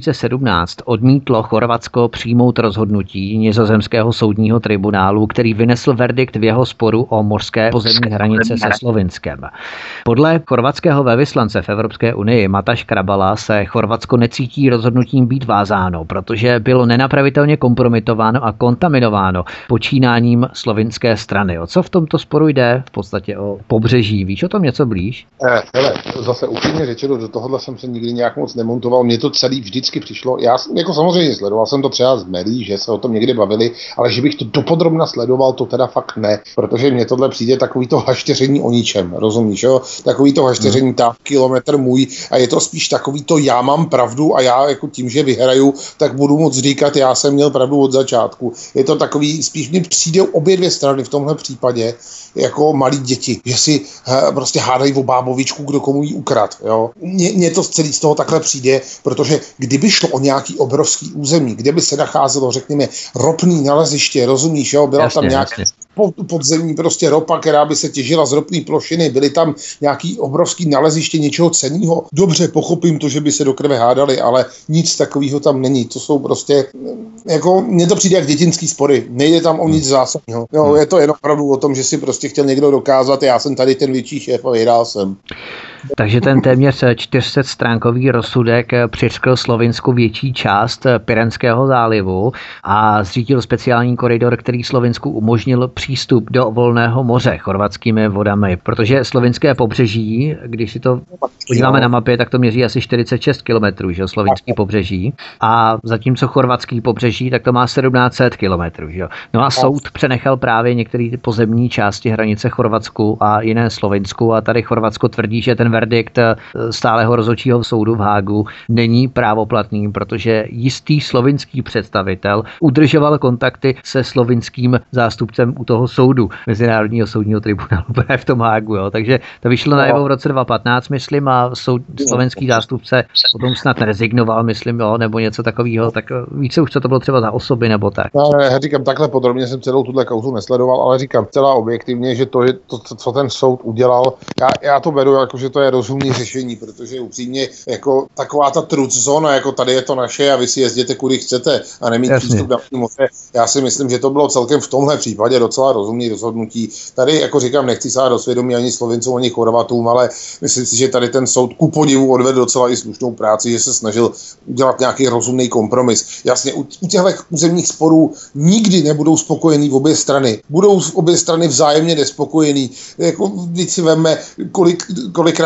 S1: 2017 odmítlo Chorvatsko přijmout rozhodnutí nizozemského soudního tribunálu, který vynesl verdikt v jeho sporu o mořské pozemní hranice se Slovinskem. Podle chorvatského velvyslance v Evropské unii Mataš Krabala se Chorvatsko necítí rozhodnutím být vázáno, protože bylo nenapravitelně kompromitováno a kontaminováno počínáním slovinské strany. O co v tomto sporu jde? V podstatě o pobřeží. Víš o tom něco blíž?
S2: Hele, zase upřímně řečeno, do tohohle jsem se nikdy nějak moc nemontoval. Mně to celý vždycky přišlo. Já jako samozřejmě sledoval jsem to třeba z médií, že se o tom někdy bavili, ale že bych to dopodrobna sledoval, to teda fakt ne, protože mně tohle přijde takový to hašteření o ničem, rozumíš, jo? Takový to hašteření tak kilometr můj a je to spíš takový to já mám pravdu a já jako tím, že vyhraju, tak budu moc říkat, já jsem měl pravdu od začátku. Je to takový, spíš mi přijde obě dvě strany v tomhle případě jako malí děti, že si prostě hádají o bábovičku, kdo komu jí ukrad. Jo? Mně to celý z toho takhle přijde, protože kdyby šlo o nějaký obrovský území, kde by se nacházelo, řekněme, ropný naleziště, rozumíš, jo? Byla tam nějaká podzemní prostě ropa, která by se těžila z ropné plošiny, byly tam nějaký obrovský naleziště něčeho cenného. Dobře, pochopím to, že by se do krve hádali, ale nic takového tam není. To jsou prostě, jako, mně to přijde jak dětinský spory. Nejde tam o nic zásadního. Jo, je to jenom opravdu o tom, že si prostě chtěl někdo dokázat, já jsem tady ten větší šéf a vyhrál jsem.
S1: Takže ten téměř 400stránkový rozsudek přiřkl Slovinsku větší část Pyrenského zálivu a zřídil speciální koridor, který Slovinsku umožnil přístup do volného moře chorvatskými vodami, protože slovinské pobřeží, když si to podíváme na mapě, tak to měří asi 46 kilometrů, že slovinský pobřeží, a zatímco chorvatský pobřeží, tak to má 1700 kilometrů, že? No a soud přenechal právě některé pozemní části hranice Chorvatsku a jiné Slovinsku a tady Chorvatsko tvrdí, že ten verdikt stálého rozhodčího soudu v Hágu není právoplatný, protože jistý slovinský představitel udržoval kontakty se slovinským zástupcem u toho soudu, Mezinárodního soudního tribunálu v tom Hágu. Jo. Takže to vyšlo najevo v roce 2015, myslím, a slovenský zástupce potom snad rezignoval, myslím, jo, nebo něco takového. Tak více už co to bylo třeba za osoby nebo tak.
S2: No, já říkám, takhle podrobně jsem celou tuhle kauzu nesledoval, ale říkám celá objektivně, že to je to, co ten soud udělal. Já to beru jako, že to je rozumné řešení, protože upřímně jako taková ta truth zóna, jako tady je to naše a vy si jezděte kudy chcete a nemít přístup na moře. Já si myslím, že to bylo celkem v tomhle případě docela rozumný rozhodnutí. Tady, jako říkám, nechci sát do svědomí ani Slovincům, ani Chorvatům, ale myslím si, že tady ten soud ku podivu odvedl docela i slušnou práci, že se snažil udělat nějaký rozumný kompromis. Jasně, u těchto územních sporů nikdy nebudou spokojení v obě strany. Budou obě strany vzájemně nespokojený. Jako, když si veme, kolikrát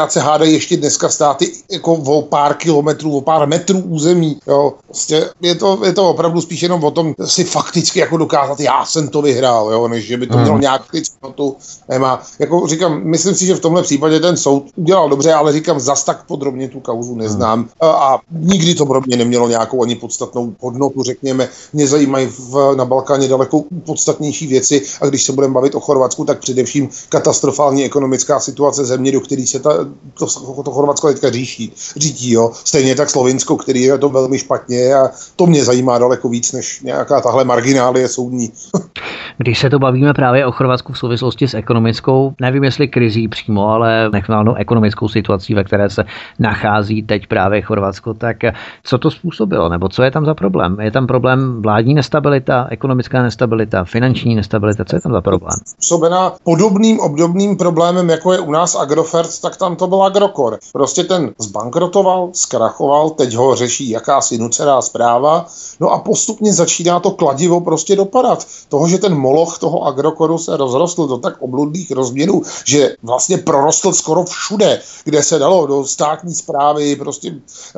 S2: kolikrát se hádají ještě dneska státy jako o pár kilometrů, o pár metrů území. Jo. Prostě je to opravdu spíš jenom o tom si fakticky jako dokázat, já jsem to vyhrál, jo, než že by to mělo nějak tu nemá. Jako říkám, myslím si, že v tomhle případě ten soud udělal dobře, ale říkám, zas tak podrobně tu kauzu neznám a nikdy to pro mě nemělo nějakou ani podstatnou hodnotu, řekněme. Mě zajímají na Balkáně daleko podstatnější věci a když se budeme bavit o Chorvatsku, tak především katastrofální ekonomická situace země, do které se to Chorvatsko teďka řítí, jo. Stejně tak Slovinsko, který je to velmi špatně a to mě zajímá daleko víc, než nějaká tahle marginálie soudní.
S1: Když se to bavíme právě o Chorvatsku v souvislosti s ekonomickou, nevím jestli krizí přímo, ale nechválnou ekonomickou situací, ve které se nachází teď právě Chorvatsko, tak co to způsobilo, nebo co je tam za problém? Je tam problém vládní nestabilita, ekonomická nestabilita, finanční nestabilita, co je tam za problém?
S2: Způsobená podobným obdobným problémem, jako je u nás Agrofert, tak tam to byl Agrokor. Prostě ten zbankrotoval, zkrachoval, teď ho řeší jakási nucená správa, no a postupně začíná to kladivo prostě dopadat. Toho, že ten moloch toho Agrokoru se rozrostl do tak obludných rozměrů, že vlastně prorostl skoro všude, kde se dalo, do státní správy, prostě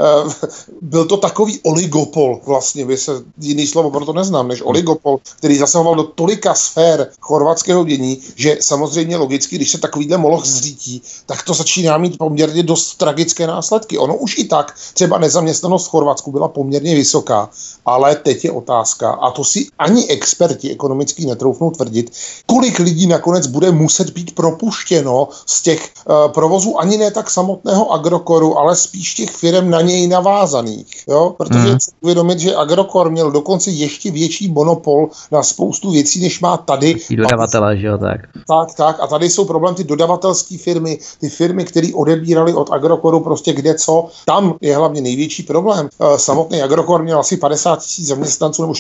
S2: byl to takový oligopol, vlastně jiný slovo pro to neznám, než oligopol, který zasahoval do tolika sfér chorvatského dění, že samozřejmě logicky, když se takovýhle moloch zřítí, tak to začíná mít poměrně dost tragické následky. Ono už i tak, třeba nezaměstnanost v Chorvatsku byla poměrně vysoká, ale teď je otázka, a to si ani experti ekonomický netroufnou tvrdit, kolik lidí nakonec bude muset být propuštěno z těch provozů, ani ne tak samotného Agrokoru, ale spíš těch firem na něj navázaných. Jo? Protože chci uvědomit, že Agrokor měl dokonce ještě větší monopol na spoustu věcí, než má tady.
S1: Dodavatelé, že jo, tak.
S2: Tak. A tady jsou problém ty dodavatelské firmy, ty firmy, které odebírali od Agrokoru prostě kde co. Tam je hlavně největší problém. Samotný Agrokor měl asi 50 000 zaměstnanců, nebo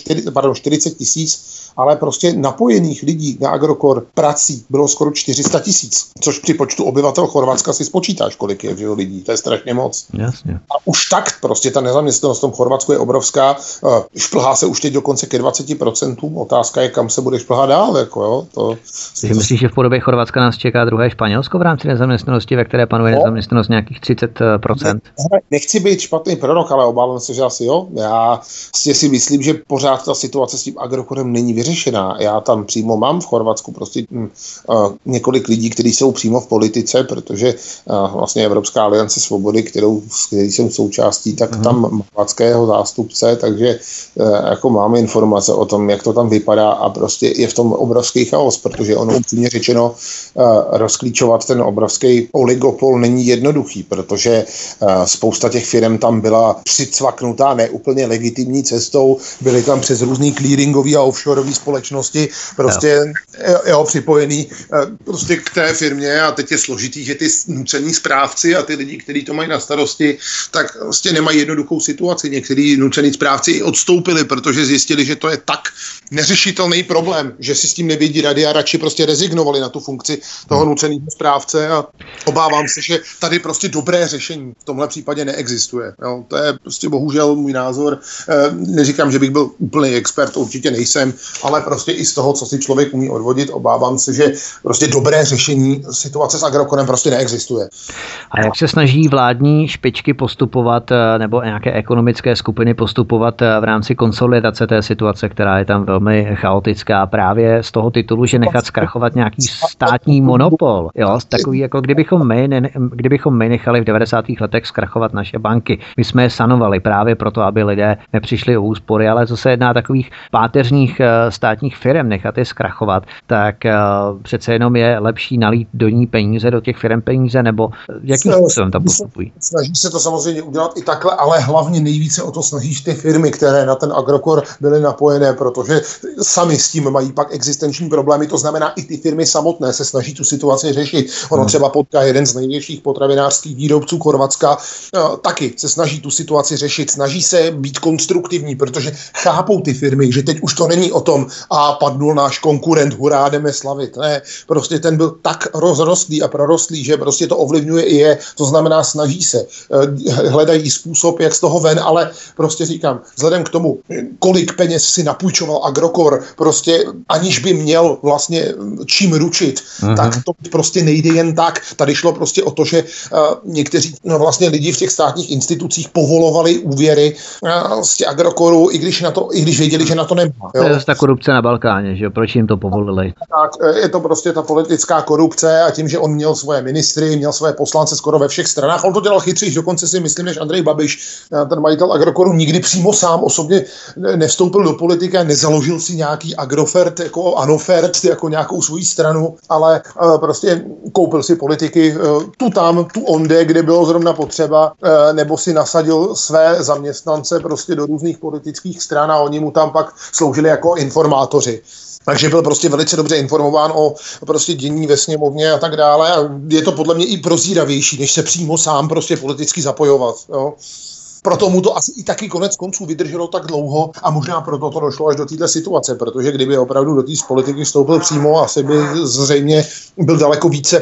S2: 40 000, ale prostě napojených lidí na Agrokor prací bylo skoro 400 000, což při počtu obyvatel Chorvatska si spočítáš, kolik je lidí. To je strašně moc.
S1: Jasně.
S2: A už tak prostě ta nezaměstnanost v tom Chorvatsku je obrovská. Šplhá se už teď dokonce ke 20%. Otázka je, kam se bude šplhat dál. Jako, jo.
S1: Myslíš, že v podobě Chorvatska nás čeká druhé Španělsko v rámci nezaměstnanosti, ve které panuje nezaměstnanost nějakých 30%?
S2: Nechci být špatný prorok, ale obávám se, že asi jo. Já si myslím, že pořád ta situace s tím Agrokorem není vyřešená. Já tam přímo mám v Chorvatsku prostě několik lidí, kteří jsou přímo v politice, protože vlastně Evropská aliance svobody, který jsem součástí, tak tam chorvatského zástupce, takže jako máme informace o tom, jak to tam vypadá a prostě je v tom obrovský chaos, protože ono upřímně řečeno rozklíčovat ten obrovský oligopol není jednoduchý, protože spousta těch firm tam byla přicvaknutá neúplně legitimní cestou, byly tam přes různý clearingové a offshoreové společnosti prostě připojený prostě k té firmě a teď je složitý, že ty nucení správci a ty lidi, kteří to mají na starosti, tak prostě nemají jednoduchou situaci. Někteří nucení správci i odstoupili, protože zjistili, že to je tak neřešitelný problém, že si s tím nevědí rady a radši prostě rezignovali na tu funkci toho nuceného správce a obávám se, že tady prostě dobré řešení v tomhle případě neexistuje. Jo, to je prostě bohužel můj názor. Neříkám, že bych byl úplný expert, určitě nejsem, ale prostě i z toho, co si člověk umí odvodit, obávám se, že prostě dobré řešení situace s Agrokorem prostě neexistuje.
S1: A jak se snaží vládní špičky postupovat nebo nějaké ekonomické skupiny postupovat v rámci konsolidace té situace, která je tam velmi chaotická právě z toho titulu, že nechat zkrachovat nějaký státní monopol. Jo, takový jako kdybychom my nechali v 90. letech zkrachovat naše banky. My jsme je sanovali právě proto, aby lidé nepřišli o úspory, ale co se jedná takových páteřních státních firm nechat je zkrachovat, tak přece jenom je lepší nalít do ní peníze, do těch firm peníze, nebo jakým způsobem tam postupují?
S2: Snaží se to samozřejmě udělat i takhle, ale hlavně nejvíce o to snažíš ty firmy, které na ten Agrokor byly napojené, protože sami s tím mají pak existenční problémy, to znamená i ty firmy samotné se snaží tu situaci řešit. Ono třeba Potka, jeden z největších potravinářských výrobců Chorvatska, taky se snaží tu situaci řešit, snaží se být konstruktivní, protože chápou ty firmy, že teď už to není o tom a padnul náš konkurent, hurá, jdeme slavit. Ne, prostě ten byl tak rozrostlý a prorostlý, že prostě to ovlivňuje i je, to znamená snaží se, hledají způsob, jak z toho ven, ale prostě říkám, vzhledem k tomu, kolik peněz si napůjčoval Agrokor, prostě aniž by měl vlastně čím ručit, tak to prostě nejde jen tak. Tady šlo prostě o to, že někteří vlastně lidi v těch státních institucích povolovali úvěry z těch Agrokoru, i když věděli, že na to nemá.
S1: To je ta korupce na Balkáně, že proč jim to povolili?
S2: Tak, je to prostě ta politická korupce a tím, že on měl svoje ministry, měl svoje poslance skoro ve všech stranách, on to dělal chytřejš, dokonce si myslím, než Andrej Babiš, ten majitel Agrokoru, nikdy přímo sám osobně nevstoupil do politiky a nezaložil si nějaký Agrofert, jako Anofert, jako nějakou svoji stranu, ale prostě koupil si politiky tu tam, tu onde, kde bylo zrovna potřeba, nebo si nasadil své zaměstnance prostě do různých politických stran a oni mu tam pak sloužili jako informátoři. Takže byl prostě velice dobře informován o prostě dění ve sněmovně a tak dále a je to podle mě i prozíravější, než se přímo sám prostě politicky zapojovat. Jo. Proto mu to asi i taky konec konců vydrželo tak dlouho a možná proto to došlo až do této situace, protože kdyby opravdu do té politiky vstoupil přímo, asi by zřejmě byl daleko více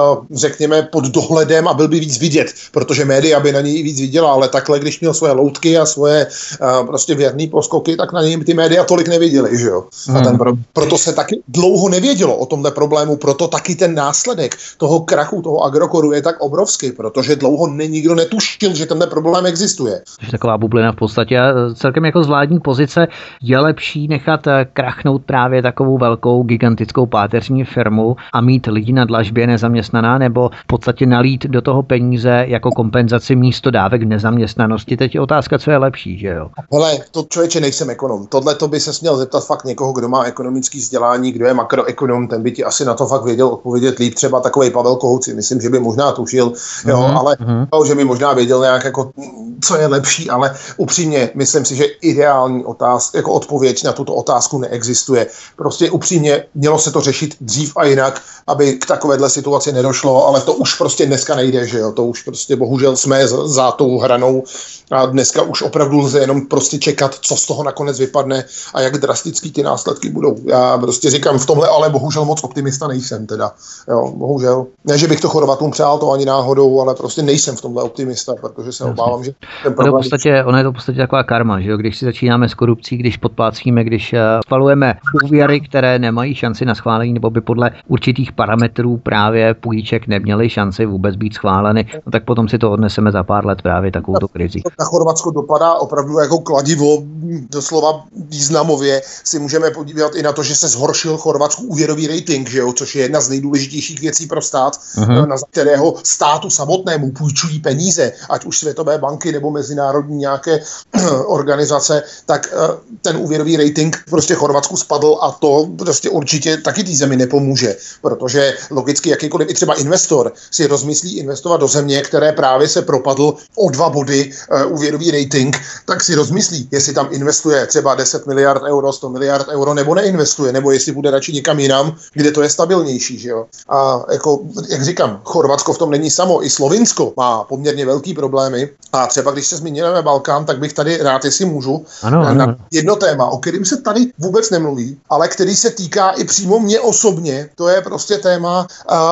S2: pod dohledem a byl by víc vidět, protože média by na něj víc viděla, ale takhle, když měl svoje loutky a svoje prostě věrný poskoky, tak na něj ty média tolik neviděli, že jo. A proto se taky dlouho nevědělo o tomhle problému, proto taky ten následek toho krachu, toho Agrokoru je tak obrovský, protože dlouho nikdo netušil, že tenhle problém existuje.
S1: Taková bublina v podstatě. Celkem jako z vládní pozice je lepší nechat krachnout právě takovou velkou gigantickou páteřní firmu a mít lidi na dlažbě nezaměstnaná, nebo v podstatě nalít do toho peníze jako kompenzaci místo dávek nezaměstnanosti. Teď je otázka, co je lepší, že jo?
S2: Hele, to člověče, nejsem ekonom. Tohle to by se směl zeptat fakt někoho, kdo má ekonomický vzdělání, kdo je makroekonom, ten by ti asi na to fakt věděl odpovědět líp, třeba takovej Pavel Kohouci, myslím, že by možná tušil, jo, ale že by možná věděl nějak jako co je lepší, ale upřímně myslím si, že ideální jako odpověď na tuto otázku neexistuje. Prostě upřímně mělo se to řešit dřív a jinak, aby k takovéhle situaci nedošlo, ale to už prostě dneska nejde, že jo, to už prostě bohužel jsme za tou hranou a dneska už opravdu lze jenom prostě čekat, co z toho nakonec vypadne a jak drastický ty následky budou. Já prostě říkám v tomhle, ale bohužel moc optimista nejsem teda, jo, bohužel. Ne, že bych to Chorvatům přál, to ani náhodou, ale prostě nejsem v tomhle optimista, protože se obávám, že ten problém...
S1: Ono je to v podstatě taková karma, že jo, když si začínáme s korupcí, když podplácíme, když spalujeme úvěry, které nemají šanci na schválení, nebo by podle určitých parametrů právě půjček neměly šanci vůbec být schváleny, no tak potom si to odneseme za pár let právě takovouto krizi.
S2: Na Chorvatsko dopadá opravdu jako kladivo, doslova významově si můžeme podívat i na to, že se zhoršil Chorvatsku úvěrový rating, že jo, což je jedna z nejdůležitějších věcí pro stát, na kterého státu samotnému půjčují peníze, ať už Světové banky nebo mezinárodní nějaké organizace, tak ten úvěrový rating prostě Chorvatsku spadl a to prostě určitě taky té zemi nepomůže, protože logicky jakýkoliv i třeba investor si rozmyslí investovat do země, které právě se propadl o 2 body úvěrový rating, tak si rozmyslí, jestli tam investuje třeba 10 miliard euro, 100 miliard euro, nebo neinvestuje, nebo jestli bude radši někam jinam, kde to je stabilnější, že jo. A jako, jak říkám, Chorvatsko v tom není samo, i Slovinsko má poměrně velký problémy a třeba když se zmíníme Balkán, tak bych tady rád, jestli můžu, na jedno téma, o kterém se tady vůbec nemluví, ale který se týká i přímo mě osobně, to je prostě téma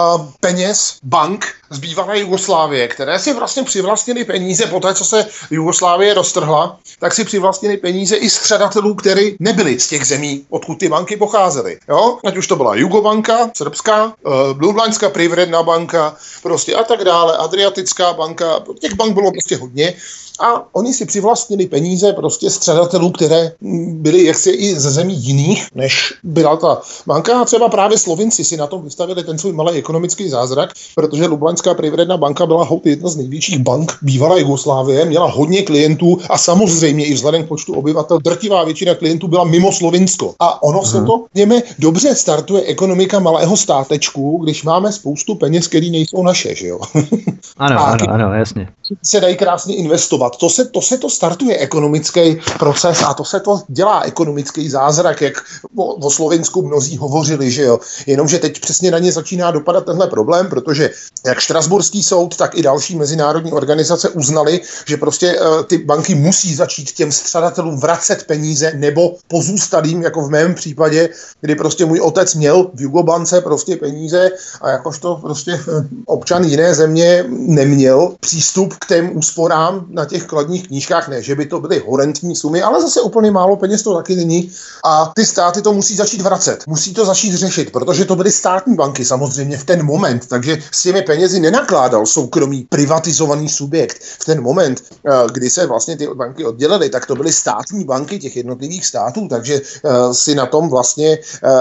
S2: peněz bank z bývalé Jugoslávie, které si vlastně přivlastnily peníze po té, co se Jugoslávie roztrhla, tak si přivlastnili peníze i střadatelů, kteří nebyli z těch zemí, odkud ty banky pocházely. Jo? Ať už to byla Jugobanka, srbská, Lublaňská privredná banka, prostě a tak dále, Adriatická banka, těch bank bylo prostě hodně. A oni si přivlastnili peníze prostě střadatelů, které byly jaksi i ze zemí jiných, než byla ta banka. A třeba právě Slovinci si na tom vystavili ten svůj malý ekonomický zázrak, protože Lublaňská privredná banka byla jedna z největších bank bývalé Jugoslávie, měla hodně klientů a samozřejmě i vzhledem k počtu obyvatel drtivá většina klientů byla mimo Slovinsko. A ono se to něme dobře startuje ekonomika malého státečku, když máme spoustu peněz, které nejsou naše, že jo?
S1: Ano, jasně.
S2: se dají krásně investovat. To startuje ekonomický proces a to se to dělá ekonomický zázrak, jak o Slovinsku mnozí hovořili, že jo. Jenomže teď přesně na ně začíná dopadat tenhle problém, protože jak Štrasburský soud, tak i další mezinárodní organizace uznali, že prostě ty banky musí začít těm střadatelům vracet peníze nebo pozůstalým, jako v mém případě, kdy prostě můj otec měl v Jugobance prostě peníze a jakožto prostě občan jiné země neměl přístup k těm úsporám na těch kladních knížkách, ne, že by to byly horentní sumy, ale zase úplně málo peněz to taky není a ty státy to musí začít vracet, musí to začít řešit, protože to byly státní banky samozřejmě v ten moment, takže s těmi penězi nenakládal soukromý privatizovaný subjekt. V ten moment, kdy se vlastně ty banky oddělily, tak to byly státní banky těch jednotlivých států, takže si na tom vlastně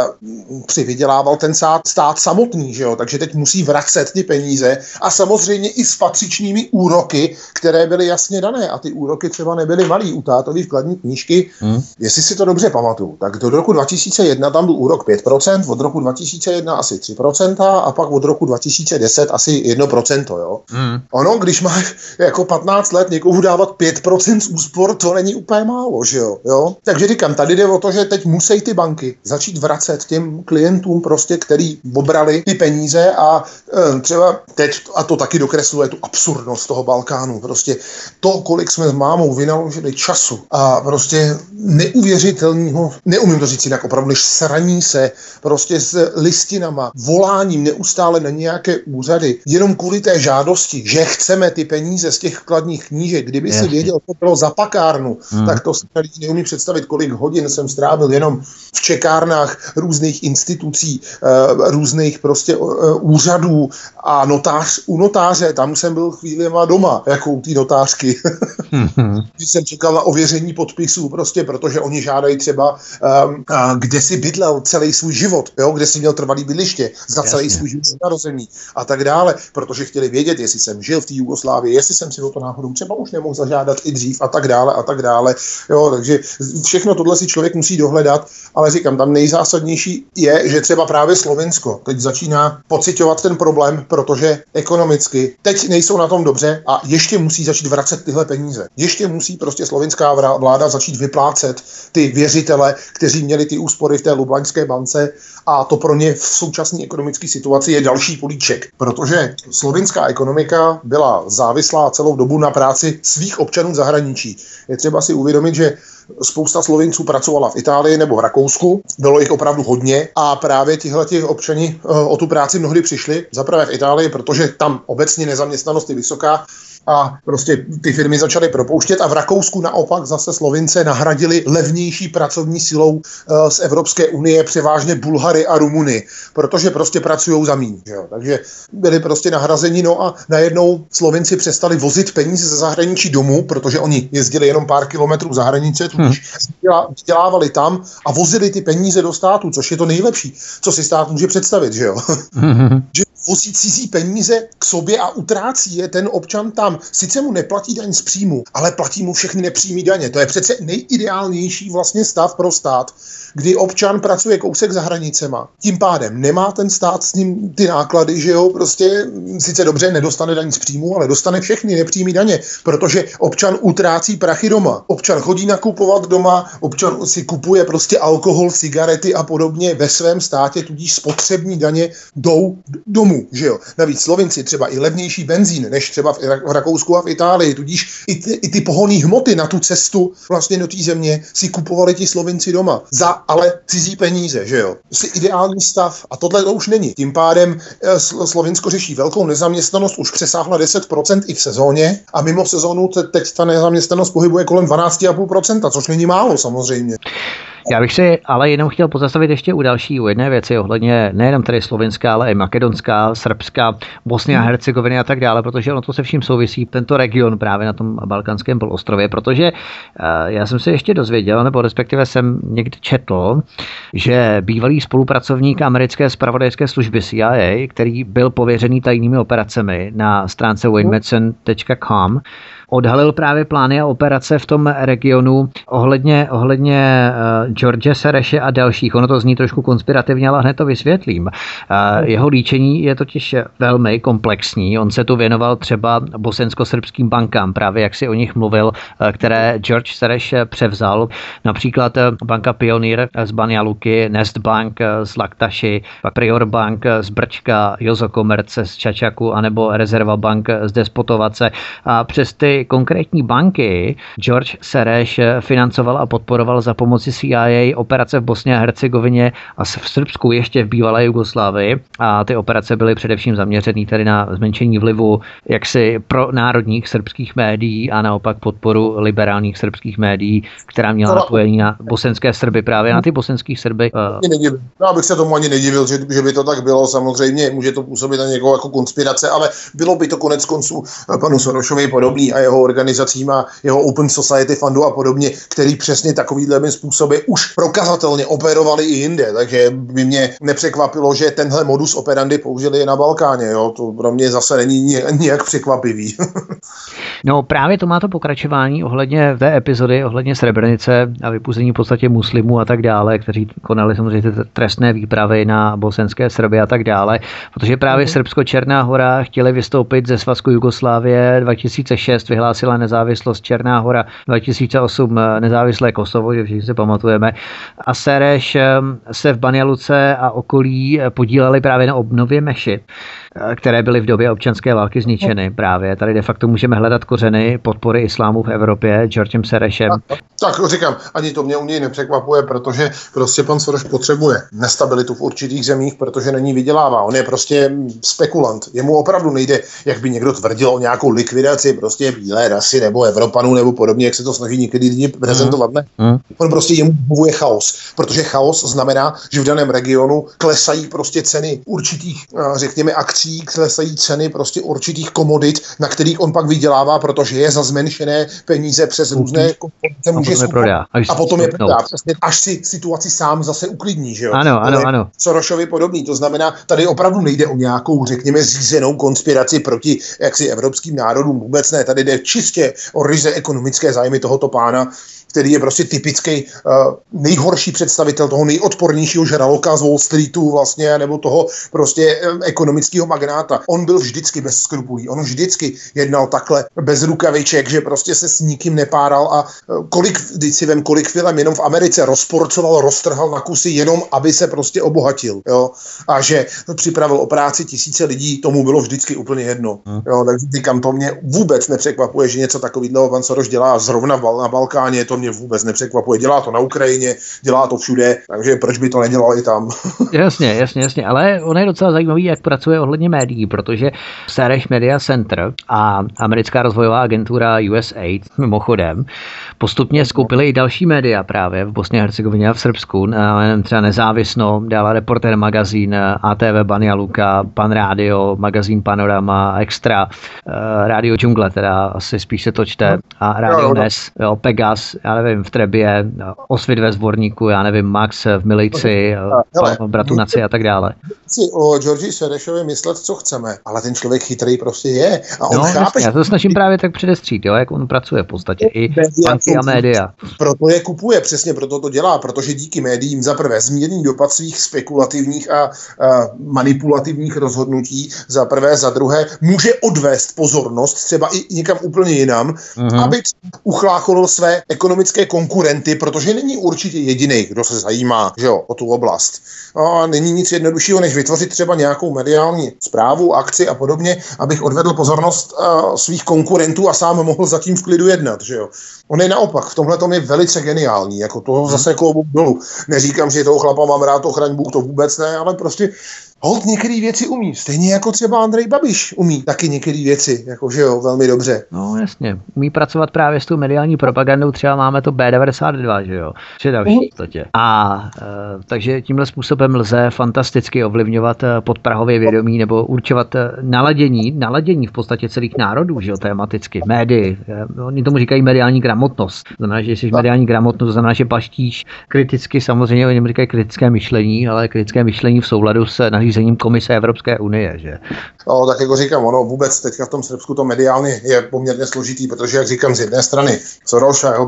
S2: přivydělával ten stát samotný, že jo? Takže teď musí vracet ty peníze a samozřejmě i s patřičnými úroky, které byly jasně dané a ty úroky třeba nebyly malý u tátový vkladní knížky. Jestli si to dobře pamatuju, tak do roku 2001 tam byl úrok 5%, od roku 2001 asi 3% a pak od roku 2010 asi 1%, jo. Ono, když máš jako 15 let někomu dávat 5% z úspor, to není úplně málo, že jo. Takže říkám, tady jde o to, že teď musí ty banky začít vracet těm klientům prostě, který obrali ty peníze a třeba teď, a to taky dokresluje tu absurdnost toho Balkánu, prostě to, kolik jsme s mámou vynaložili času a prostě neuvěřitelného, neumím to říct jinak, opravdu než sraní se prostě s listinama, voláním neustále na nějaké úřady, jenom kvůli té žádosti, že chceme ty peníze z těch vkladních knížek, kdyby si věděl, co bylo za pakárnu, tak to si neumí představit, kolik hodin jsem strávil jenom v čekárnách různých institucí, různých prostě úřadů a u notáře, tam jsem byl chvílema doma, jako u té notářky. Když jsem čekal na ověření podpisů, prostě protože oni žádají třeba, kde si bydlel celý svůj život, jo? Kde si měl trvalý bydliště za celý svůj život narození a tak dále, protože chtěli vědět, jestli jsem žil v té Jugoslávii, jestli jsem si o to náhodou třeba už nemohl zažádat i dřív a tak dále. Jo, takže všechno tohle si člověk musí dohledat, ale říkám, tam nejzásadnější je, že třeba právě Slovensko teď začíná pociťovat ten problém, protože ekonomicky teď nejsou na tom dobře a ještě musí začít vracet tyhle peníze. Ještě musí prostě slovinská vláda začít vyplácet ty věřitele, kteří měli ty úspory v té Lublaňské bance a to pro ně v současné ekonomické situaci je další políček, protože slovinská ekonomika byla závislá celou dobu na práci svých občanů v zahraničí. Je třeba si uvědomit, že spousta Slovinců pracovala v Itálii nebo v Rakousku, bylo jich opravdu hodně a právě tihleti občani o tu práci mnohdy přišli, zaprvé v Itálii, protože tam obecně nezaměstnanost je vysoká a prostě ty firmy začaly propouštět a v Rakousku naopak zase Slovince nahradili levnější pracovní silou z Evropské unie, převážně Bulhary a Rumuny, protože prostě pracujou za míň. Takže byli prostě nahrazeni, no a najednou Slovinci přestali vozit peníze ze zahraničí domů, protože oni jezdili jenom pár kilometrů za hranice, tudíž vydělávali tam a vozili ty peníze do státu, což je to nejlepší, co si stát může představit, že jo. Že vozí cizí peníze k sobě a utrácí je ten občan tam. Sice mu neplatí daň z příjmu, ale platí mu všechny nepřímé daně. To je přece nejideálnější vlastně stav pro stát, kdy občan pracuje kousek za hranicema. Tím pádem nemá ten stát s ním ty náklady, že jo, prostě sice dobře nedostane daň z příjmu, ale dostane všechny nepřímé daně, protože občan utrácí prachy doma. Občan chodí nakupovat doma, občan si kupuje prostě alkohol, cigarety a podobně ve svém státě, tudíž spotřební daně jdou domů, že jo. Navíc Slovinci třeba i levnější benzín, než třeba v Rakousku a v Itálii, tudíž i ty pohonné hmoty na tu cestu vlastně do té země si kupovali ti Slovinci doma. Ale cizí peníze, že jo. Prostě ideální stav a tohle to už není. Tím pádem Slovinsko řeší velkou nezaměstnanost, už přesáhla 10% i v sezóně a mimo sezónu teď ta nezaměstnanost pohybuje kolem 12,5%, což není málo samozřejmě.
S1: Já bych si ale jenom chtěl pozastavit ještě u jedné věci ohledně nejenom tady slovinská, ale i makedonská, srbská, Bosny a Hercegoviny a tak dále, protože ono to se vším souvisí, tento region právě na tom balkánském polostrově, protože já jsem se ještě dozvěděl, nebo respektive jsem někdy četl, že bývalý spolupracovník americké zpravodajské služby CIA, který byl pověřený tajnými operacemi na stránce waynemadsen.com, odhalil právě plány a operace v tom regionu ohledně George Sereše a dalších. Ono to zní trošku konspirativně, ale hned to vysvětlím. Jeho líčení je totiž velmi komplexní. On se tu věnoval třeba bosensko-srbským bankám, právě jak si o nich mluvil, které George Sereš převzal. Například banka Pionýr z Banja Luky, Nest Bank z Laktaši, pak Prior Bank z Brčka, Jozo Komerce z Čačaku, anebo Rezerva Bank z Despotovace. A přes ty konkrétní banky George Sereš financoval a podporoval za pomoci CIA operace v Bosně a Hercegovině a v Srbsku ještě v bývalé Jugoslávii. A ty operace byly především zaměřené tedy na zmenšení vlivu jaksi pro národních srbských médií a naopak podporu liberálních srbských médií, která měla napojení na bosenské Srby, právě na ty bosenský Srby.
S4: Já bych se tomu ani nedivil, že by to tak bylo. Samozřejmě může to působit na někoho jako konspirace, ale bylo by to konec konců panu Sorošovi podobný a jeho organizacím a jeho Open Society Fundu a podobně, který přesně takovýhle způsoby už prokazatelně operovali i jinde, takže by mě nepřekvapilo, že tenhle modus operandi použili i na Balkáně. Jo? To pro mě zase není nijak překvapivý.
S1: No právě to má to pokračování ohledně té epizody, ohledně Srebrenice a vypuzení v podstatě muslimů a tak dále, kteří konali samozřejmě ty trestné výpravy na bosenské Srby a tak dále, protože právě Srbsko-Černá Hora chtěli vystoupit ze svazku Jugoslávie, 2006 vyhlásila nezávislost Černá Hora, 2008 nezávislé Kosovo, že všichni se pamatujeme, a Sereš se v Banja Luce a okolí podíleli právě na obnově mešit, které byly v době občanské války zničeny právě. Tady de facto můžeme hledat kořeny podpory islámu v Evropě Georgem Serešem.
S4: Tak říkám, ani to mě u něj nepřekvapuje, protože prostě pan Soros potřebuje nestabilitu v určitých zemích, protože není vydělává. On je prostě spekulant. Jemu opravdu nejde, jak by někdo tvrdil, o nějakou likvidaci prostě bílé rasy nebo Evropanů nebo podobně, jak se to snaží někdy lidi prezentovat. Ne? On prostě jemu vyhovuje chaos, protože chaos znamená, že v daném regionu klesají prostě ceny určitých, řekněme, akcí, klesají ceny prostě určitých komodit, na kterých on pak vydělává, protože je za zmenšené peníze přes různé komodity může a potom je prodá. Až si situaci sám zase uklidní, že jo?
S1: Ano.
S4: Sorošovi podobný. To znamená, tady opravdu nejde o nějakou, řekněme, řízenou konspiraci proti jaksi evropským národům. Vůbec ne. Tady jde čistě o ryze ekonomické zájmy tohoto pána, který je prostě typický nejhorší představitel toho nejodpornějšího žraloka z Wall Streetu vlastně, nebo toho prostě ekonomického magnáta. On byl vždycky bez skrupulí, on vždycky jednal takhle bez rukaviček, že prostě se s nikým nepáral a kolik film jenom v Americe rozporcoval, roztrhal na kusy jenom, aby se prostě obohatil. Jo? A že připravil o práci tisíce lidí, tomu bylo vždycky úplně jedno. Jo? Takže říkám, to mě vůbec nepřekvapuje, že něco takového pan Soros dělá zrovna na Balkáně, to mě vůbec nepřekvapuje. Dělá to na Ukrajině, dělá to všude, takže proč by to nedělal i tam?
S1: Jasně, ale on je docela zajímavý, jak pracuje ohledně médií, protože Sereš Media Center a americká rozvojová agentura USAID mimochodem postupně skoupili i další média právě v Bosně a Hercegovině a v Srbsku, třeba Nezávisno, dále Reporter magazín, ATV Banja Luka, Pan Rádio, magazín Panorama, Extra, Rádio Džungle, teda asi spíš se to čte, a Rádio Nes, jo, Pegas, já nevím, v Trebě, Osvit ve Zvorníku, já nevím, Max v Milici, Bratunaci a tak dále.
S4: Si o Georgi Serešovi myslet, co chceme, ale ten člověk chytrý prostě je. A on chápe,
S1: já to snažím právě tak předestřít, jo, jak on pracuje v podstatě, i banky a média.
S4: Proto je kupuje, přesně proto to dělá, protože díky médiím za prvé zmírní dopad svých spekulativních a manipulativních rozhodnutí, za prvé, za druhé může odvést pozornost třeba i někam úplně jinam, aby uchlácholil své ekonomické konkurenty, protože není určitě jediný, kdo se zajímá, že jo, o tu oblast. A není nic jednoduššího, než vytvořit třeba nějakou mediální zprávu, akci a podobně, abych odvedl pozornost svých konkurentů a sám mohl zatím v klidu jednat, že jo. On je naopak, v tomhle tom je velice geniální, jako toho zase klobouk dolů. Neříkám, že toho chlapa mám rád, ochraň Bůh, to vůbec ne, ale prostě holt některé věci umí. Stejně jako třeba Andrej Babiš umí taky některé věci, jakože jo, velmi dobře.
S1: No jasně, umí pracovat právě s tou mediální propagandou, třeba máme to B92, že jo, že další podstatě. Takže tímhle způsobem lze fantasticky ovlivňovat podprahově vědomí nebo určovat naladění v podstatě celých národů, že jo, tematicky, médii. Oni tomu říkají mediální gramotnost. Znamená, že jsi mediální gramotnost, znamená, že baštíš kriticky, samozřejmě oni říkají kritické myšlení, ale kritické myšlení v souladu s nařízením zřízením komise Evropské unie, že?
S4: No, tak jako říkám, ono vůbec teďka v tom Srbsku to mediálně je poměrně složitý, protože, jak říkám, z jedné strany Soros a jeho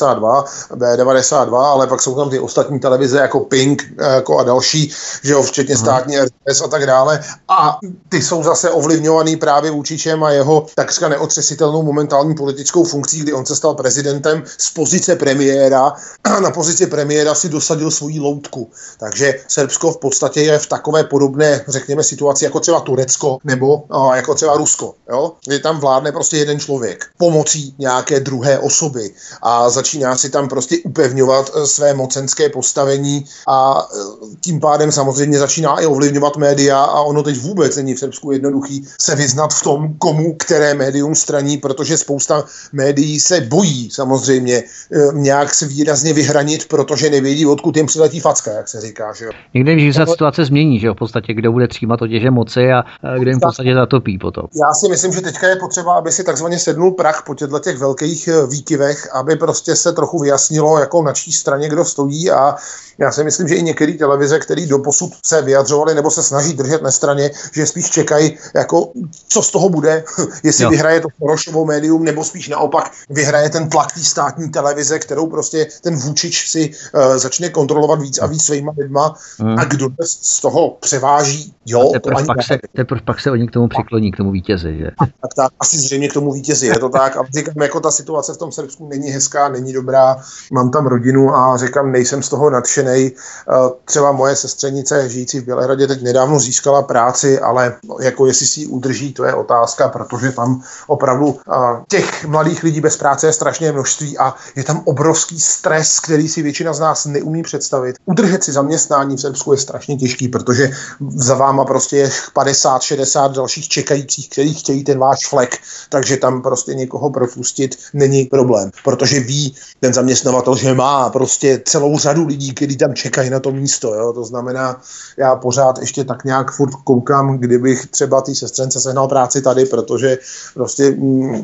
S4: B92, ale pak jsou tam ty ostatní televize jako Pink jako a další, že jo, včetně státní RTS a tak dále. A ty jsou zase ovlivňovaný právě Vučičem a jeho takřka neotřesitelnou momentální politickou funkcí, kdy on se stal prezidentem z pozice premiéra a na pozici premiéra si dosadil svoji loutku. Takže Srbsko v podstatě je v takové podobné, řekněme, situaci jako třeba Turecko nebo jako třeba Rusko, jo? Kdy tam vládne prostě jeden člověk pomocí nějaké druhé osoby a začíná si tam prostě upevňovat své mocenské postavení a tím pádem samozřejmě začíná i ovlivňovat média a ono teď vůbec není v Srbsku jednoduchý se vyznat v tom, komu které médium straní, protože spousta médií se bojí samozřejmě nějak se výrazně vyhranit, protože nevědí, odkud jim přiletí facka, jak se říká, že jo.
S1: Někde, když se situace změní, že jo, v podstatě, kdo bude přijímat otěže moci a kdo jim v podstatě zatopí potom.
S4: Já si myslím, že teďka je potřeba, aby si takzvaně sednul prach po těch velkých výkyvech, aby prostě se trochu vyjasnilo, jako na čí straně kdo stojí a já si myslím, že i některé televize, které doposud se vyjadřovaly nebo se snaží držet na straně, že spíš čekají, jako, co z toho bude, jestli vyhraje to Sorosovou médium, nebo spíš naopak vyhraje ten tlak té státní televize, kterou prostě ten Vučič si začne kontrolovat víc a víc svýma lidma a kdo z toho převáží, jo.
S1: Teprve pak se oni k tomu přikloní, k tomu vítězi, že?
S4: Tak asi zřejmě k tomu vítězi, je to tak. A říkám, jako ta situace v tom Srbsku není hezká, není dobrá, mám tam rodinu a říkám, nejsem z toho nadšený. Třeba moje sestřenice žijící v Bělehradě teď nedávno získala práci, ale jako jestli si ji udrží, to je otázka, protože tam opravdu těch mladých lidí bez práce je strašné množství a je tam obrovský stres, který si většina z nás neumí představit. Udržet si zaměstnání v Srbsku je strašně těžký, protože za váma prostě je 50, 60 dalších čekajících, kteří chtějí ten váš flek, takže tam prostě někoho propustit není problém, protože ví ten zaměstnavatel, že má prostě celou řadu lidí, kteří tam čekají na to místo, jo? To znamená, já pořád ještě tak nějak furt koukám, kdybych třeba té sestřence sehnal práci tady, protože prostě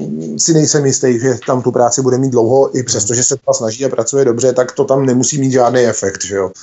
S4: si nejsem jistý, že tam tu práci bude mít dlouho, i přesto, že se to snaží a pracuje dobře, tak to tam nemusí mít žádný efekt, že jo.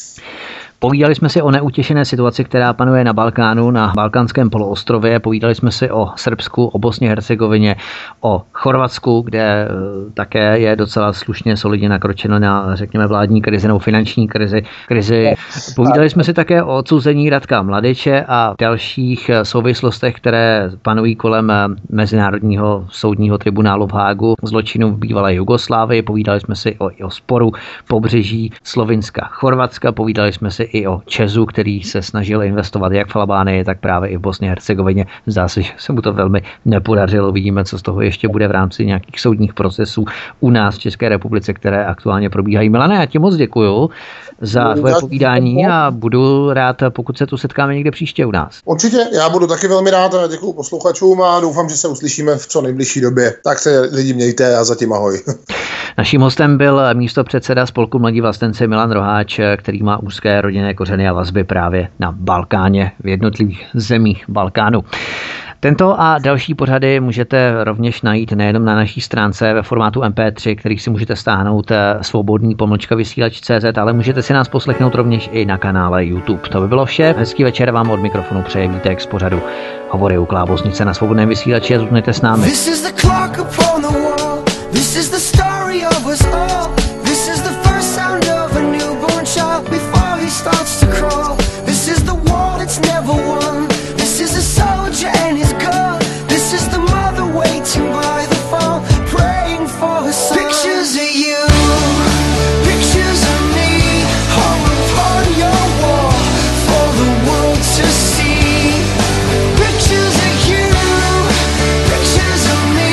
S1: Povídali jsme si o neutěšené situaci, která panuje na Balkánu, na Balkánském poloostrově. Povídali jsme si o Srbsku, o Bosně, Hercegovině, o Chorvatsku, kde také je docela slušně solidně nakročeno na, řekněme, vládní krizi nebo finanční krizi. Povídali jsme si také o odsouzení Radka Mladiče a dalších souvislostech, které panují kolem Mezinárodního soudního tribunálu v Hágu, zločinů v bývalé Jugoslávii. Povídali jsme si o sporu pobřeží Slovinska, Chorvatska. Povídali jsme si i o Česu, který se snažil investovat jak v Albánii, tak právě i v Bosně a Hercegovině. Zdá se, že se mu to velmi nepodařilo. Vidíme, co z toho ještě bude v rámci nějakých soudních procesů u nás v České republice, které aktuálně probíhají. Milane, já ti moc děkuju za tvoje povídání a budu rád, pokud se tu setkáme někde příště u nás.
S4: Určitě, já budu taky velmi rád a děkuju posluchačům a doufám, že se uslyšíme v co nejbližší době. Tak se lidi mějte a zatím ahoj.
S1: Naším hostem byl místopředseda Spolku Mladí vlastenci Milan Roháč, který má úzké rodinné kořeny a vazby právě na Balkáně, v jednotlivých zemích Balkánu. Tento a další pořady můžete rovněž najít nejenom na naší stránce ve formátu MP3, který si můžete stáhnout svobodný-vysílač.cz, ale můžete si nás poslechnout rovněž i na kanále YouTube. To by bylo vše. Hezký večer vám od mikrofonu přeje Vítek z pořadu Hovory u Klábosnice na Svobodném vysílači a zůstněte s námi. This is the clock upon the wall. This is the story of us all. This is the first sound of a newborn child before he starts to crawl. This is the war that's never won. This is a soldier and his gun. This is the mother waiting by the phone, praying for her son. Pictures of you, pictures of me, hung upon your wall for the world to see. Pictures of you, pictures of me,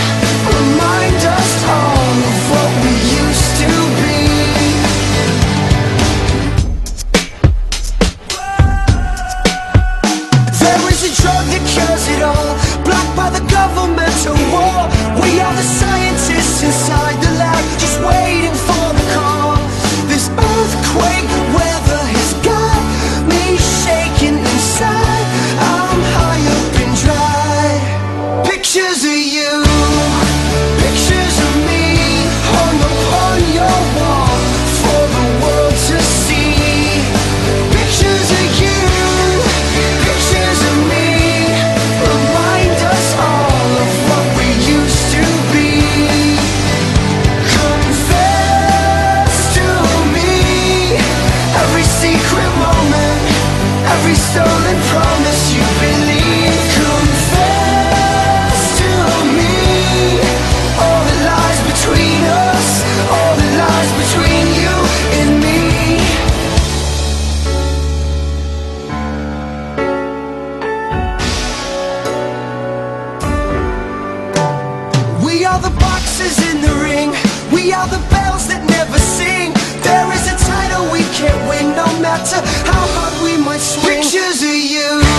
S1: remind us all of what we used to be.
S3: matter how hard we might swing. Pictures of you